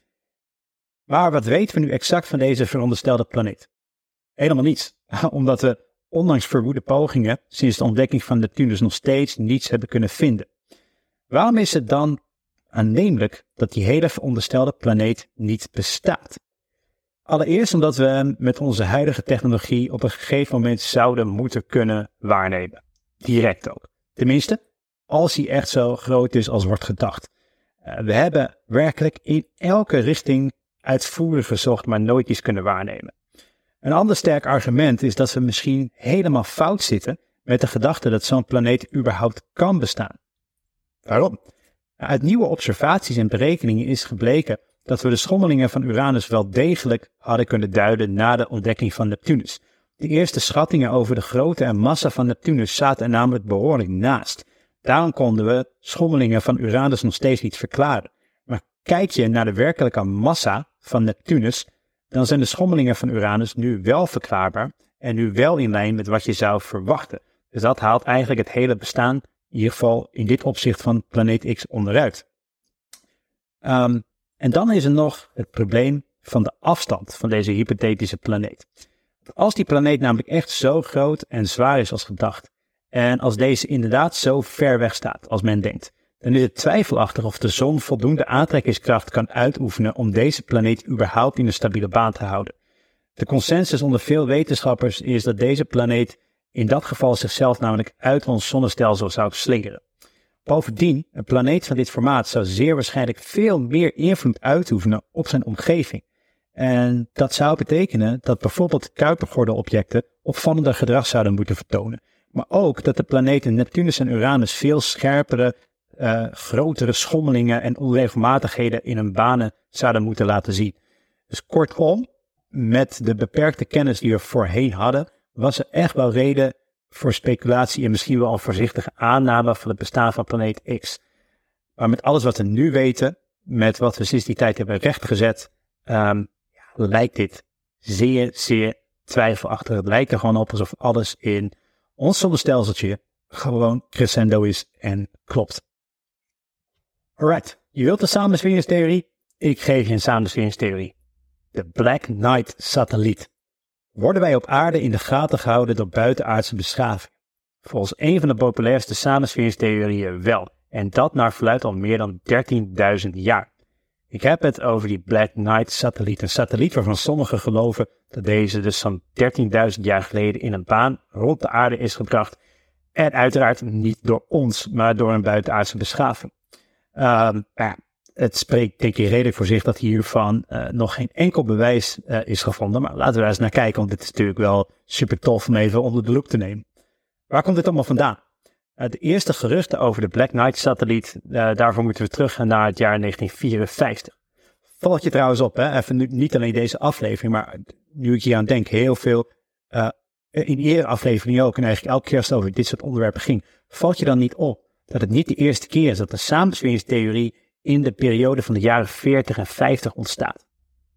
S3: Maar wat weten we nu exact van deze veronderstelde planeet? Helemaal niets, omdat we ondanks verwoede pogingen sinds de ontdekking van Neptunus nog steeds niets hebben kunnen vinden. Waarom is het dan aannemelijk dat die hele veronderstelde planeet niet bestaat? Allereerst omdat we hem met onze huidige technologie op een gegeven moment zouden moeten kunnen waarnemen. Direct ook. Tenminste, als hij echt zo groot is als wordt gedacht. We hebben werkelijk in elke richting uitvoerig gezocht, maar nooit iets kunnen waarnemen. Een ander sterk argument is dat we misschien helemaal fout zitten met de gedachte dat zo'n planeet überhaupt kan bestaan. Waarom? Uit nieuwe observaties en berekeningen is gebleken dat we de schommelingen van Uranus wel degelijk hadden kunnen duiden na de ontdekking van Neptunus. De eerste schattingen over de grootte en massa van Neptunus zaten er namelijk behoorlijk naast. Daarom konden we schommelingen van Uranus nog steeds niet verklaren. Maar kijk je naar de werkelijke massa van Neptunus, dan zijn de schommelingen van Uranus nu wel verklaarbaar en nu wel in lijn met wat je zou verwachten. Dus dat haalt eigenlijk het hele bestaan, in ieder geval in dit opzicht van planeet X, onderuit. En dan is er nog het probleem van de afstand van deze hypothetische planeet. Als die planeet namelijk echt zo groot en zwaar is als gedacht, en als deze inderdaad zo ver weg staat als men denkt, dan is het twijfelachtig of de zon voldoende aantrekkingskracht kan uitoefenen om deze planeet überhaupt in een stabiele baan te houden. De consensus onder veel wetenschappers is dat deze planeet in dat geval zichzelf namelijk uit ons zonnestelsel zou slingeren. Bovendien, een planeet van dit formaat zou zeer waarschijnlijk veel meer invloed uitoefenen op zijn omgeving. En dat zou betekenen dat bijvoorbeeld Kuipergordel-objecten opvallender gedrag zouden moeten vertonen. Maar ook dat de planeten Neptunus en Uranus veel scherpere, grotere schommelingen en onregelmatigheden in hun banen zouden moeten laten zien. Dus kortom, met de beperkte kennis die we voorheen hadden, was er echt wel reden voor speculatie en misschien wel een voorzichtige aanname van het bestaan van planeet X. Maar met alles wat we nu weten, met wat we sinds die tijd hebben rechtgezet, lijkt dit zeer, zeer twijfelachtig. Het lijkt er gewoon op alsof alles in ons zonnestelseltje gewoon crescendo is en klopt. Alright, je wilt een samensweringstheorie? Ik geef je een samensweringstheorie. De Black Knight-satelliet. Worden wij op aarde in de gaten gehouden door buitenaardse beschaving? Volgens een van de populairste samensweringstheorieën wel. En dat naar verluidt al meer dan 13.000 jaar. Ik heb het over die Black Knight-satelliet. Een satelliet waarvan sommigen geloven dat deze dus zo'n 13.000 jaar geleden in een baan rond de aarde is gebracht. En uiteraard niet door ons, maar door een buitenaardse beschaving. Het spreekt denk ik redelijk voor zich dat hiervan nog geen enkel bewijs is gevonden. Maar laten we daar eens naar kijken, want dit is natuurlijk wel super tof om even onder de loep te nemen. Waar komt dit allemaal vandaan? De eerste geruchten over de Black Knight-satelliet, daarvoor moeten we teruggaan naar het jaar 1954. Valt je trouwens op, hè? Even niet alleen deze aflevering, maar nu ik hier aan denk, heel veel in eerdere afleveringen ook en eigenlijk elke keer als het over dit soort onderwerpen ging, valt je dan niet op dat het niet de eerste keer is dat de samensweringstheorie in de periode van de jaren 40 en 50 ontstaat.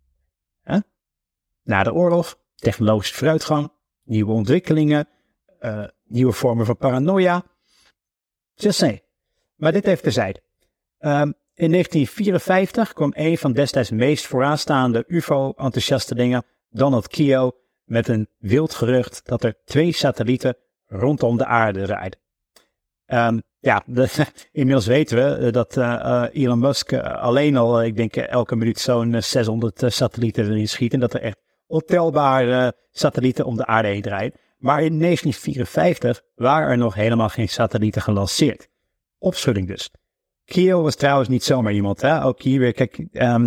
S3: Na de oorlog, technologische vooruitgang, nieuwe ontwikkelingen, nieuwe vormen van paranoia. Just say. Maar dit even terzijde. In 1954 kwam een van destijds meest vooraanstaande UFO-enthousiastelingen, Donald Keough, met een wild gerucht dat er 2 satellieten rondom de aarde rijden. Inmiddels weten we dat Elon Musk alleen al, ik denk elke minuut zo'n 600 satellieten erin schiet. En dat er echt ontelbare satellieten om de aarde heen rijden. Maar in 1954 waren er nog helemaal geen satellieten gelanceerd. Opschudding dus. Keough was trouwens niet zomaar iemand, hè? Ook hier weer, kijk,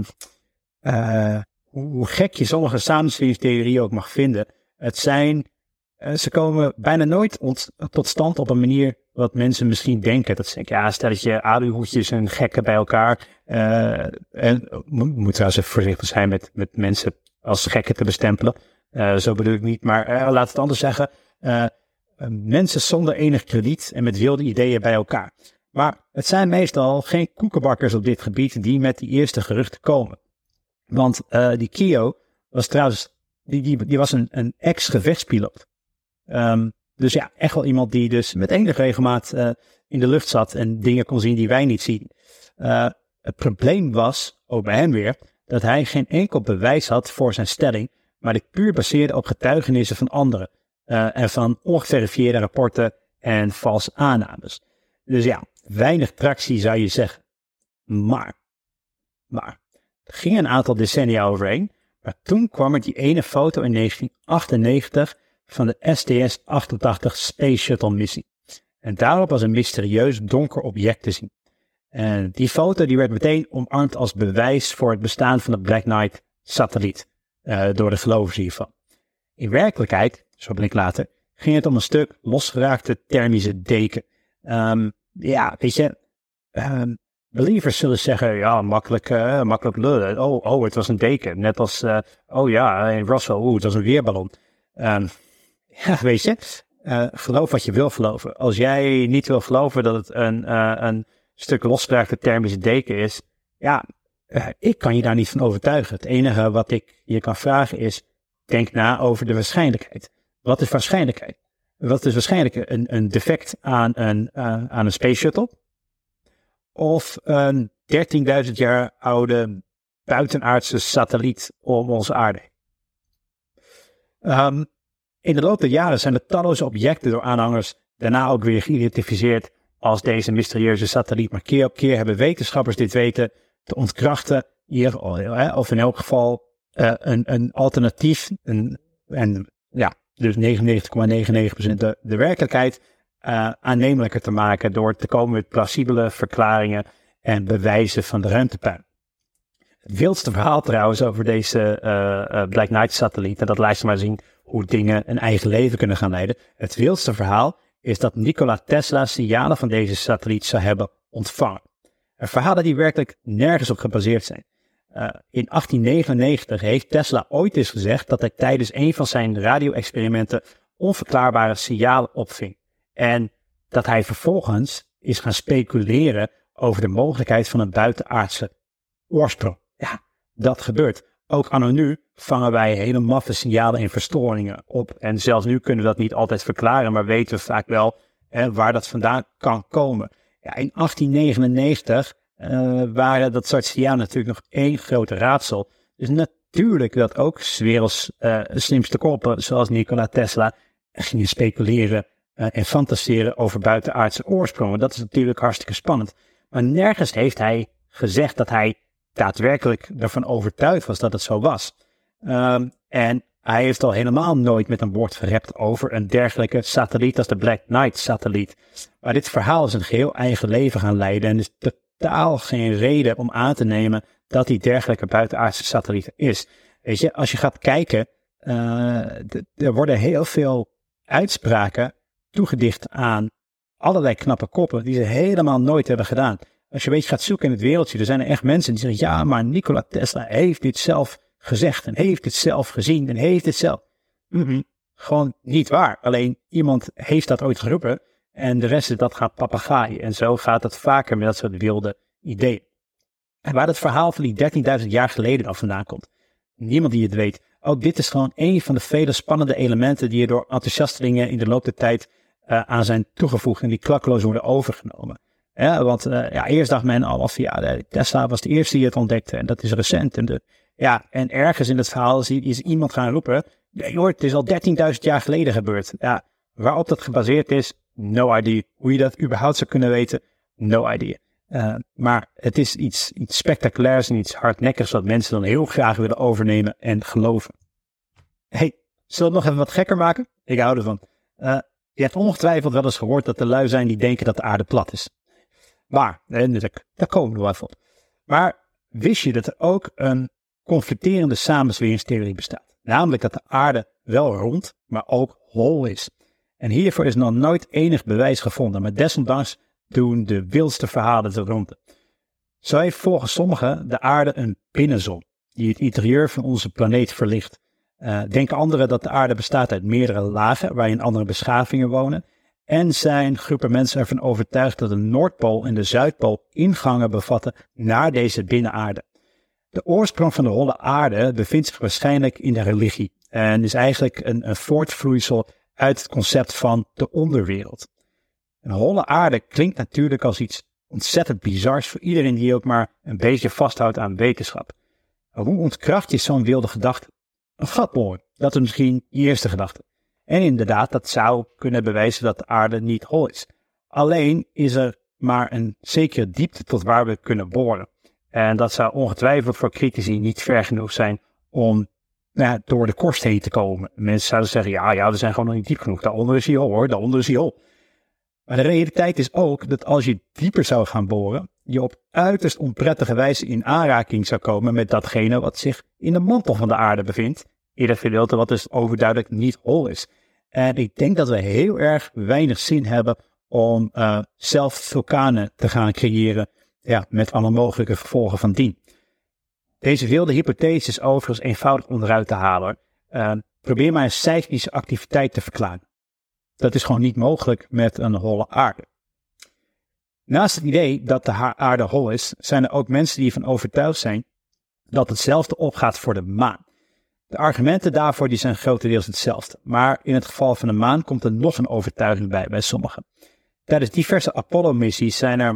S3: hoe gek je sommige samensweringstheorieën ook mag vinden. Ze komen bijna nooit tot stand op een manier wat mensen misschien denken. Dat ze denken, ja, stel dat je aluhoedjes en gekken bij elkaar. En moet trouwens even voorzichtig zijn met mensen als gekken te bestempelen. Zo bedoel ik niet, maar laat het anders zeggen. Mensen zonder enig krediet en met wilde ideeën bij elkaar. Maar het zijn meestal geen koekenbakkers op dit gebied die met die eerste geruchten komen. Want die Keough was trouwens, die was een ex-gevechtspiloot. Dus ja, echt wel iemand die dus met enige regelmaat in de lucht zat en dingen kon zien die wij niet zien. Het probleem was, ook bij hem weer, dat hij geen enkel bewijs had voor zijn stelling, maar dit puur baseerde op getuigenissen van anderen. En van ongeverifieerde rapporten en valse aannames. Dus ja, weinig tractie zou je zeggen. Maar, er ging een aantal decennia overheen, maar toen kwam er die ene foto in 1998 van de STS-88 Space Shuttle missie. En daarop was een mysterieus donker object te zien. En die foto die werd meteen omarmd als bewijs voor het bestaan van de Black Knight satelliet door de gelovers hiervan. In werkelijkheid, zo bleek later, ging het om een stuk losgeraakte thermische deken. Weet je, believers zullen zeggen, ja, makkelijk lullen. Oh, het was een deken. Net als, in Roswell, het was een weerballon. Weet je, geloof wat je wil geloven. Als jij niet wil geloven dat het een stuk losgeraakte thermische deken is, ik kan je daar niet van overtuigen. Het enige wat ik je kan vragen is, denk na over de waarschijnlijkheid. Wat is waarschijnlijkheid? Wat is waarschijnlijk een defect aan een space shuttle? Of een 13.000 jaar oude buitenaardse satelliet om onze aarde? In de loop der jaren zijn er talloze objecten door aanhangers daarna ook weer geïdentificeerd als deze mysterieuze satelliet. Maar keer op keer hebben wetenschappers dit weten te ontkrachten hier, of in elk geval een alternatief, dus 99,99% de werkelijkheid aannemelijker te maken door te komen met plausibele verklaringen en bewijzen van de ruimtepuin. Het wildste verhaal trouwens over deze Black Knight satelliet, en dat laat maar zien hoe dingen een eigen leven kunnen gaan leiden. Het wildste verhaal is dat Nikola Tesla signalen van deze satelliet zou hebben ontvangen. Verhalen die werkelijk nergens op gebaseerd zijn. In 1899 heeft Tesla ooit eens gezegd dat hij tijdens een van zijn radio-experimenten onverklaarbare signalen opving. En dat hij vervolgens is gaan speculeren over de mogelijkheid van een buitenaardse oorsprong. Ja, dat gebeurt. Ook anno nu vangen wij hele maffe signalen en verstoringen op. En zelfs nu kunnen we dat niet altijd verklaren, maar weten we vaak wel waar dat vandaan kan komen. Ja, in 1899 waren dat soort signalen natuurlijk nog één grote raadsel. Dus natuurlijk dat ook 's werelds slimste koppen, zoals Nikola Tesla, gingen speculeren en fantaseren over buitenaardse oorsprongen. Dat is natuurlijk hartstikke spannend. Maar nergens heeft hij gezegd dat hij daadwerkelijk ervan overtuigd was dat het zo was. En hij heeft al helemaal nooit met een woord gerept over een dergelijke satelliet als de Black Knight satelliet. Maar dit verhaal is een geheel eigen leven gaan leiden en is totaal geen reden om aan te nemen dat die dergelijke buitenaardse satelliet is. Weet je, als je gaat kijken, er worden heel veel uitspraken toegedicht aan allerlei knappe koppen die ze helemaal nooit hebben gedaan. Als je een beetje gaat zoeken in het wereldje, er zijn er echt mensen die zeggen, ja, maar Nikola Tesla heeft dit zelf gezegd en heeft dit zelf gezien en heeft dit zelf. Gewoon niet waar. Alleen iemand heeft dat ooit geroepen en de rest is dat gaan papegaaien. En zo gaat het vaker met dat soort wilde ideeën. En waar het verhaal van die 13.000 jaar geleden dan vandaan komt. Niemand die het weet. Ook dit is gewoon een van de vele spannende elementen die er door enthousiastelingen in de loop der tijd aan zijn toegevoegd en die klakkeloos worden overgenomen. Ja, want eerst dacht men al af, Tesla was de eerste die het ontdekte en dat is recent. En ergens in het verhaal is iemand gaan roepen, nee hoor, het is al 13.000 jaar geleden gebeurd. Ja, waarop dat gebaseerd is, no idea. Hoe je dat überhaupt zou kunnen weten, no idea. Maar het is iets spectaculairs en iets hardnekkigs wat mensen dan heel graag willen overnemen en geloven. Hey, zullen we het nog even wat gekker maken? Ik hou ervan. Je hebt ongetwijfeld wel eens gehoord dat er lui zijn die denken dat de aarde plat is. Maar, daar komen we nog even op. Maar wist je dat er ook een conflicterende samenzweringstheorie bestaat? Namelijk dat de aarde wel rond, maar ook hol is. En hiervoor is nog nooit enig bewijs gevonden, maar desondanks doen de wildste verhalen de ronde. Zo heeft volgens sommigen de aarde een binnenzon, die het interieur van onze planeet verlicht. Denken anderen dat de aarde bestaat uit meerdere lagen, waarin andere beschavingen wonen. En zijn groepen mensen ervan overtuigd dat de Noordpool en de Zuidpool ingangen bevatten naar deze binnenaarde. De oorsprong van de holle aarde bevindt zich waarschijnlijk in de religie. En is eigenlijk een voortvloeisel uit het concept van de onderwereld. Een holle aarde klinkt natuurlijk als iets ontzettend bizars voor iedereen die ook maar een beetje vasthoudt aan wetenschap. Maar hoe ontkracht je zo'n wilde gedachte? Een gat boren, dat is misschien je eerste gedachte. En inderdaad, dat zou kunnen bewijzen dat de aarde niet hol is. Alleen is er maar een zekere diepte tot waar we kunnen boren. En dat zou ongetwijfeld voor critici niet ver genoeg zijn om door de korst heen te komen. Mensen zouden zeggen, ja, we zijn gewoon nog niet diep genoeg. Daaronder is hij hol hoor, daaronder is hij hol. Maar de realiteit is ook dat als je dieper zou gaan boren, je op uiterst onprettige wijze in aanraking zou komen met datgene wat zich in de mantel van de aarde bevindt. In dat gedeelte wat dus overduidelijk niet hol is. En ik denk dat we heel erg weinig zin hebben om zelf vulkanen te gaan creëren, met alle mogelijke gevolgen van dien. Deze wilde hypothese is overigens eenvoudig onderuit te halen. Probeer maar een seismische activiteit te verklaren. Dat is gewoon niet mogelijk met een holle aarde. Naast het idee dat de aarde hol is, zijn er ook mensen die ervan overtuigd zijn dat hetzelfde opgaat voor de maan. De argumenten daarvoor die zijn grotendeels hetzelfde, maar in het geval van de maan komt er nog een overtuiging bij sommigen. Tijdens diverse Apollo-missies zijn er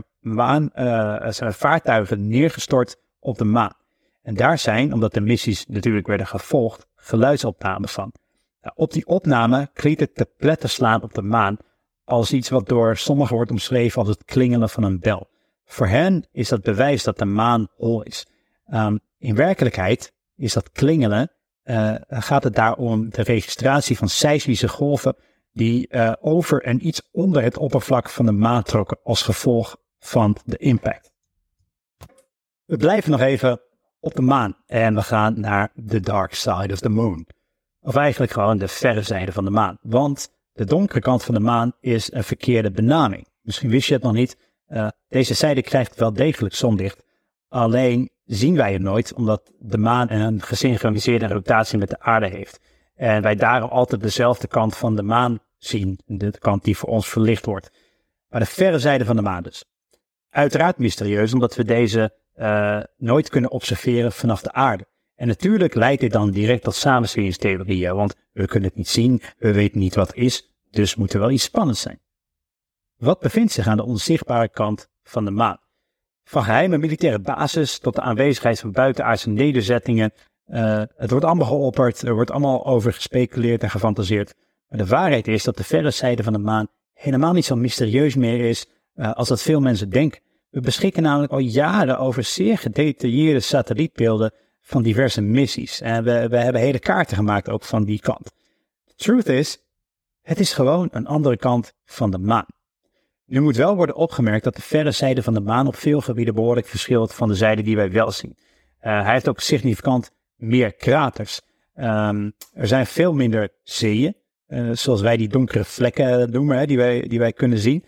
S3: vaartuigen neergestort op de maan. En daar zijn, omdat de missies natuurlijk werden gevolgd, geluidsopnamen van. Op die opname klinkt het te pletter slaan op de maan als iets wat door sommigen wordt omschreven als het klingelen van een bel. Voor hen is dat bewijs dat de maan hol is. In werkelijkheid is dat klingelen, gaat het daar om de registratie van seismische golven die over en iets onder het oppervlak van de maan trokken als gevolg van de impact. We blijven nog even op de maan en we gaan naar the dark side of the moon. Of eigenlijk gewoon de verre zijde van de maan. Want de donkere kant van de maan is een verkeerde benaming. Misschien wist je het nog niet. Deze zijde krijgt wel degelijk zonlicht. Alleen zien wij het nooit, omdat de maan een gesynchroniseerde rotatie met de aarde heeft. En wij daarom altijd dezelfde kant van de maan zien. De kant die voor ons verlicht wordt. Maar de verre zijde van de maan dus. Uiteraard mysterieus, omdat we deze nooit kunnen observeren vanaf de aarde. En natuurlijk leidt dit dan direct tot samensweringstheorieën, want we kunnen het niet zien, we weten niet wat het is, dus moet er wel iets spannends zijn. Wat bevindt zich aan de onzichtbare kant van de maan? Van geheime militaire bases tot de aanwezigheid van buitenaardse nederzettingen. Het wordt allemaal geopperd, er wordt allemaal over gespeculeerd en gefantaseerd. Maar de waarheid is dat de verre zijde van de maan helemaal niet zo mysterieus meer is als dat veel mensen denken. We beschikken namelijk al jaren over zeer gedetailleerde satellietbeelden van diverse missies. En we hebben hele kaarten gemaakt ook van die kant. The truth is, het is gewoon een andere kant van de maan. Nu moet wel worden opgemerkt dat de verre zijde van de maan op veel gebieden behoorlijk verschilt van de zijde die wij wel zien. Hij heeft ook significant meer kraters. Er zijn veel minder zeeën, zoals wij die donkere vlekken noemen, die wij kunnen zien.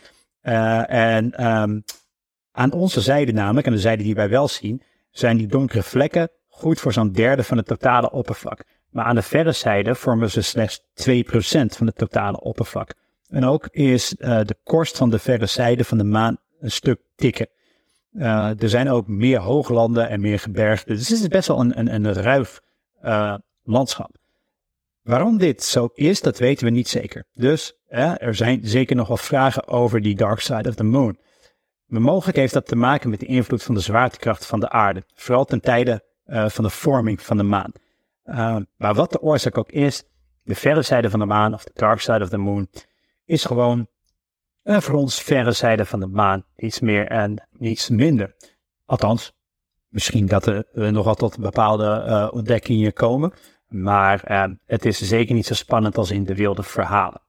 S3: Aan onze zijde namelijk, aan de zijde die wij wel zien, zijn die donkere vlekken goed voor zo'n derde van het totale oppervlak. Maar aan de verre zijde vormen ze slechts 2% van het totale oppervlak. En ook is de korst van de verre zijde van de maan een stuk dikker. Er zijn ook meer hooglanden en meer gebergten. Dus het is best wel een ruig landschap. Waarom dit zo is, dat weten we niet zeker. Dus er zijn zeker nog wel vragen over die dark side of the moon. Maar mogelijk heeft dat te maken met de invloed van de zwaartekracht van de aarde. Vooral ten tijde van de vorming van de maan. Maar wat de oorzaak ook is, de verre zijde van de maan, of de dark side of the moon, is gewoon voor ons verre zijde van de maan iets meer en niets minder. Althans, misschien dat we nog wel tot bepaalde ontdekkingen komen, maar het is zeker niet zo spannend als in de wilde verhalen.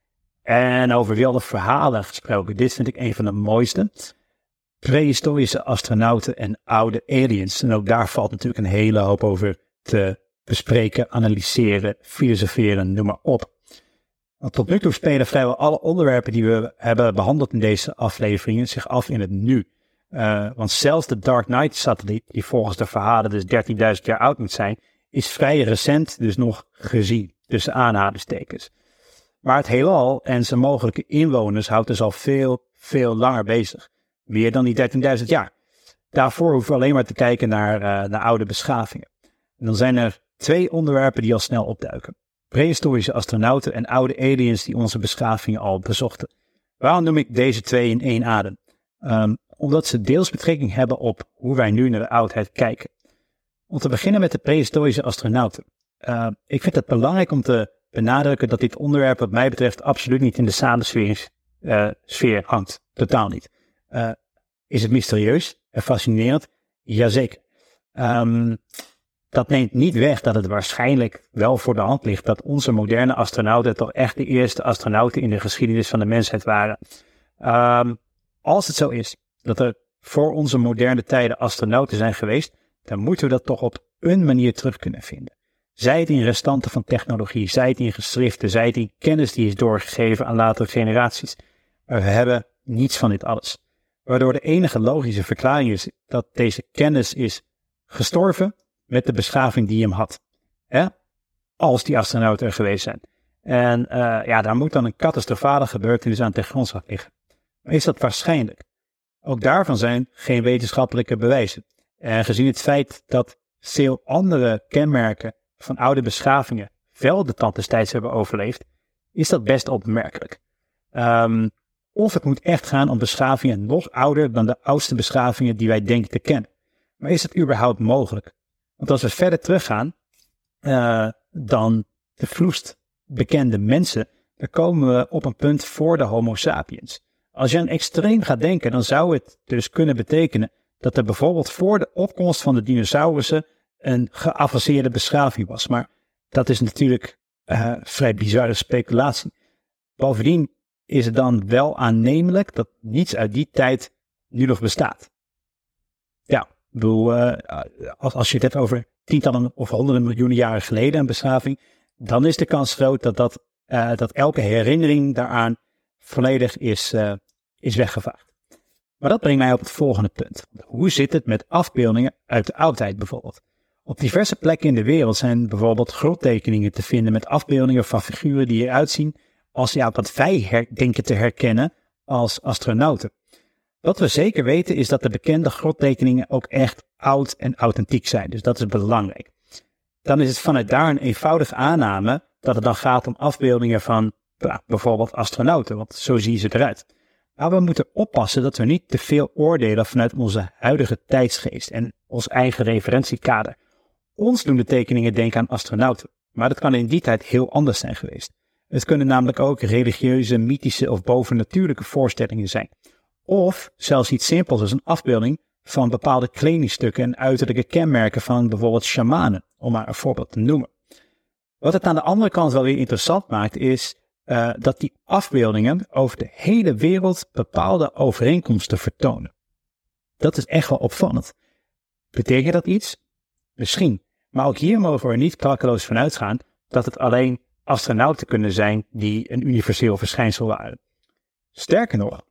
S3: En over wilde verhalen gesproken, dit vind ik een van de mooiste. Prehistorische astronauten en oude aliens. En ook daar valt natuurlijk een hele hoop over te bespreken, analyseren, filosoferen, noem maar op. Want tot nu toe spelen vrijwel alle onderwerpen die we hebben behandeld in deze afleveringen zich af in het nu. Want zelfs de Dark Knight-satelliet, die volgens de verhalen dus 13.000 jaar oud moet zijn, is vrij recent dus nog gezien, tussen aanhalingstekens. Maar het heelal en zijn mogelijke inwoners houdt dus al veel langer bezig. Meer dan die 13.000 jaar. Daarvoor hoeven we alleen maar te kijken naar oude beschavingen. En dan zijn er 2 onderwerpen die al snel opduiken. Prehistorische astronauten en oude aliens die onze beschavingen al bezochten. Waarom noem ik deze 2 in één adem? Omdat ze deels betrekking hebben op hoe wij nu naar de oudheid kijken. Om te beginnen met de prehistorische astronauten. Ik vind het belangrijk om te benadrukken dat dit onderwerp wat mij betreft absoluut niet in de samensfeer hangt. Totaal niet. Is het mysterieus en fascinerend? Jazeker. Dat neemt niet weg dat het waarschijnlijk wel voor de hand ligt dat onze moderne astronauten toch echt de eerste astronauten in de geschiedenis van de mensheid waren. Als het zo is dat er voor onze moderne tijden astronauten zijn geweest, dan moeten we dat toch op een manier terug kunnen vinden. Zij het in restanten van technologie, zij het in geschriften, zij het in kennis die is doorgegeven aan latere generaties. Maar we hebben niets van dit alles. Waardoor de enige logische verklaring is dat deze kennis is gestorven met de beschaving die hem had. Als die astronauten er geweest zijn. En daar moet dan een catastrofale gebeurtenis aan ten grondslag liggen. Maar is dat waarschijnlijk? Ook daarvan zijn geen wetenschappelijke bewijzen. En gezien het feit dat veel andere kenmerken van oude beschavingen wel de tand des tijds hebben overleefd, is dat best opmerkelijk. Of het moet echt gaan om beschavingen nog ouder dan de oudste beschavingen die wij denken te kennen. Maar is dat überhaupt mogelijk? Want als we verder teruggaan dan de vroegst bekende mensen, dan komen we op een punt voor de Homo sapiens. Als je aan extreem gaat denken, dan zou het dus kunnen betekenen dat er bijvoorbeeld voor de opkomst van de dinosaurussen een geavanceerde beschaving was. Maar dat is natuurlijk vrij bizarre speculatie. Bovendien is het dan wel aannemelijk dat niets uit die tijd nu nog bestaat. Ja, ik bedoel, als je het hebt over tientallen of honderden miljoenen jaren geleden een beschaving, dan is de kans groot dat elke herinnering daaraan volledig is weggevaagd. Maar dat brengt mij op het volgende punt. Hoe zit het met afbeeldingen uit de oudheid bijvoorbeeld? Op diverse plekken in de wereld zijn bijvoorbeeld grottekeningen te vinden met afbeeldingen van figuren die eruit zien als wat wij denken te herkennen als astronauten. Wat we zeker weten is dat de bekende grottekeningen ook echt oud en authentiek zijn. Dus dat is belangrijk. Dan is het vanuit daar een eenvoudige aanname dat het dan gaat om afbeeldingen van bijvoorbeeld astronauten, want zo zien ze eruit. Maar we moeten oppassen dat we niet te veel oordelen vanuit onze huidige tijdsgeest en ons eigen referentiekader. Ons doen de tekeningen denken aan astronauten, maar dat kan in die tijd heel anders zijn geweest. Het kunnen namelijk ook religieuze, mythische of bovennatuurlijke voorstellingen zijn. Of zelfs iets simpels als een afbeelding van bepaalde kledingstukken en uiterlijke kenmerken van bijvoorbeeld shamanen, om maar een voorbeeld te noemen. Wat het aan de andere kant wel weer interessant maakt is dat die afbeeldingen over de hele wereld bepaalde overeenkomsten vertonen. Dat is echt wel opvallend. Betekent dat iets? Misschien. Maar ook hier mogen we er niet klakkeloos van uitgaan dat het alleen astronauten kunnen zijn die een universeel verschijnsel waren. Sterker nog,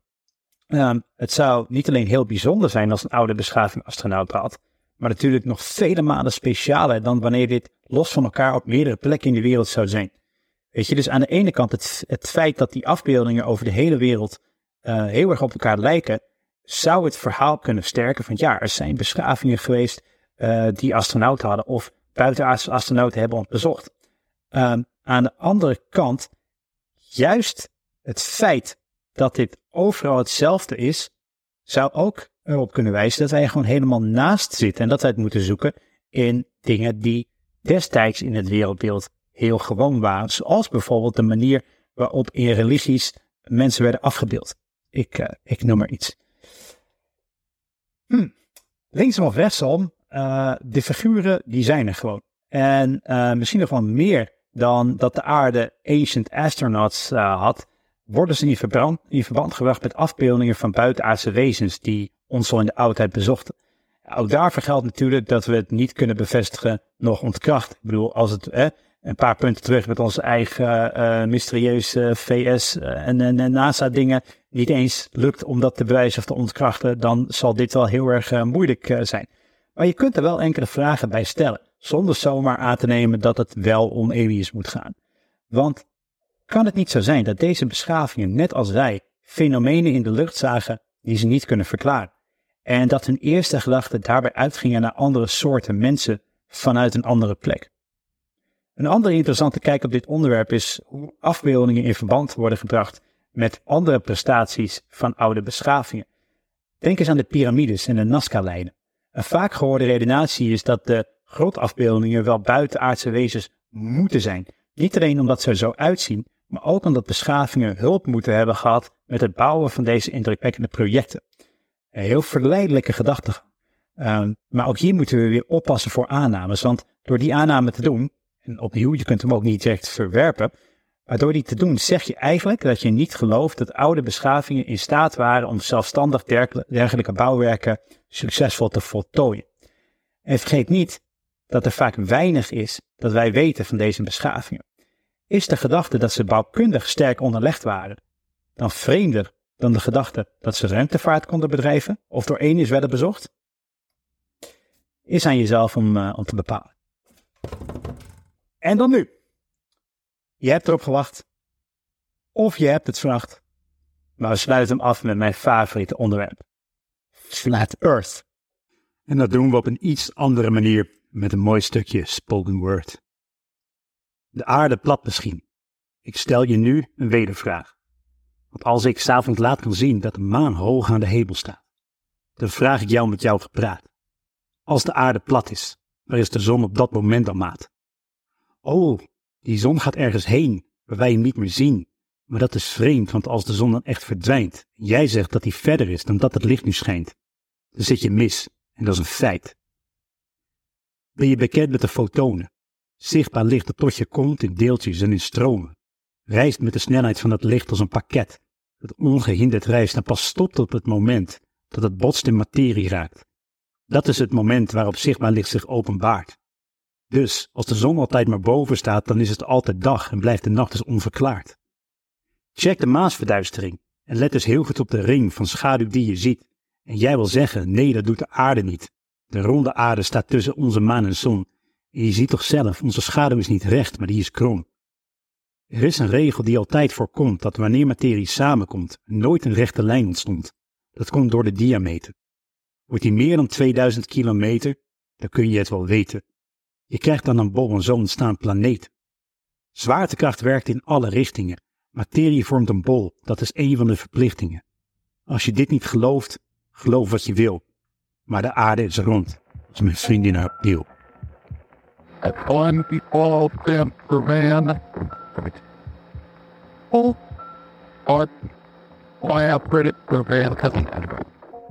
S3: het zou niet alleen heel bijzonder zijn als een oude beschaving astronauten had, maar natuurlijk nog vele malen specialer dan wanneer dit los van elkaar op meerdere plekken in de wereld zou zijn. Weet je, dus aan de ene kant het feit dat die afbeeldingen over de hele wereld heel erg op elkaar lijken, zou het verhaal kunnen sterken van er zijn beschavingen geweest die astronauten hadden of buitenaardse astronauten hebben bezocht. Aan de andere kant, juist het feit dat dit overal hetzelfde is, zou ook erop kunnen wijzen dat wij gewoon helemaal naast zitten en dat wij het moeten zoeken in dingen die destijds in het wereldbeeld heel gewoon waren, zoals bijvoorbeeld de manier waarop in religies mensen werden afgebeeld. Ik noem maar iets. Linksom of rechtsom, de figuren die zijn er gewoon. En misschien nog wel meer dan dat de aarde ancient astronauts had, worden ze in verband gebracht met afbeeldingen van buitenaardse wezens die ons al in de oudheid bezochten. Ook daarvoor geldt natuurlijk dat we het niet kunnen bevestigen, nog ontkrachten. Ik bedoel, als het een paar punten terug met onze eigen mysterieuze VS en NASA dingen niet eens lukt om dat te bewijzen of te ontkrachten, dan zal dit wel heel erg moeilijk zijn. Maar je kunt er wel enkele vragen bij stellen, zonder zomaar aan te nemen dat het wel om aliens moet gaan. Want kan het niet zo zijn dat deze beschavingen, net als wij, fenomenen in de lucht zagen die ze niet kunnen verklaren? En dat hun eerste gedachten daarbij uitgingen naar andere soorten mensen vanuit een andere plek. Een andere interessante kijk op dit onderwerp is hoe afbeeldingen in verband worden gebracht met andere prestaties van oude beschavingen. Denk eens aan de piramides en de Nazca-lijnen. Een vaak gehoorde redenatie is dat de grotafbeeldingen wel buitenaardse wezens moeten zijn. Niet alleen omdat ze er zo uitzien, maar ook omdat beschavingen hulp moeten hebben gehad met het bouwen van deze indrukwekkende projecten. Een heel verleidelijke gedachtegang. Maar ook hier moeten we weer oppassen voor aannames, want door die aanname te doen, en opnieuw, je kunt hem ook niet direct verwerpen, Maar door die te doen zeg je eigenlijk dat je niet gelooft dat oude beschavingen in staat waren om zelfstandig dergelijke bouwwerken succesvol te voltooien. En vergeet niet dat er vaak weinig is dat wij weten van deze beschavingen. Is de gedachte dat ze bouwkundig sterk onderlegd waren dan vreemder dan de gedachte dat ze ruimtevaart konden bedrijven of door aliens werden bezocht? Is aan jezelf om te bepalen. En dan nu. Je hebt erop gewacht. Of je hebt het verwacht. Maar we sluiten hem af met mijn favoriete onderwerp. Flat Earth. En dat doen we op een iets andere manier met een mooi stukje spoken word. De aarde plat misschien. Ik stel je nu een wedervraag. Want als ik 's avonds laat kan zien dat de maan hoog aan de hemel staat, dan vraag ik jou met jou gepraat. Als de aarde plat is, waar is de zon op dat moment dan, maat? Oh, die zon gaat ergens heen, waar wij hem niet meer zien. Maar dat is vreemd, want als de zon dan echt verdwijnt, en jij zegt dat hij verder is dan dat het licht nu schijnt, dan zit je mis, en dat is een feit. Ben je bekend met de fotonen? Zichtbaar licht dat tot je komt in deeltjes en in stromen. Reist met de snelheid van het licht als een pakket, dat ongehinderd reist en pas stopt op het moment dat het botst in materie raakt. Dat is het moment waarop zichtbaar licht zich openbaart. Dus, als de zon altijd maar boven staat, dan is het altijd dag en blijft de nacht dus onverklaard. Check de Maasverduistering en let dus heel goed op de ring van schaduw die je ziet. En jij wil zeggen, nee, dat doet de aarde niet. De ronde aarde staat tussen onze maan en zon. En je ziet toch zelf, onze schaduw is niet recht, maar die is krom. Er is een regel die altijd voorkomt dat wanneer materie samenkomt, nooit een rechte lijn ontstond. Dat komt door de diameter. Wordt die meer dan 2000 kilometer, dan kun je het wel weten. Je krijgt dan een bol en zo ontstaan planeten. Zwaartekracht werkt in alle richtingen. Materie vormt een bol, dat is een van de verplichtingen. Als je dit niet gelooft, geloof wat je wil. Maar de aarde is rond, als mijn vriendin haar deel.
S2: At one people sent for man. Oh, what? Why I put it for man?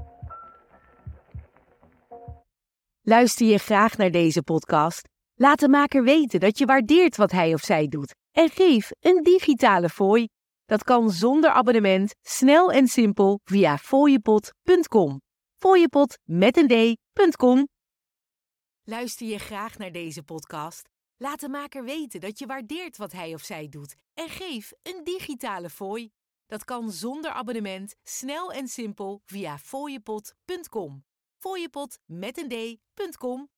S1: Luister je graag naar deze podcast? Laat de maker weten dat je waardeert wat hij of zij doet. En geef een digitale fooi. Dat kan zonder abonnement, snel en simpel via fooiepot.com. Fooiepot met een d.com. Luister je graag naar deze podcast? Laat de maker weten dat je waardeert wat hij of zij doet. En geef een digitale fooi. Dat kan zonder abonnement, snel en simpel via fooiepot.com. Fooiepot met een d.com.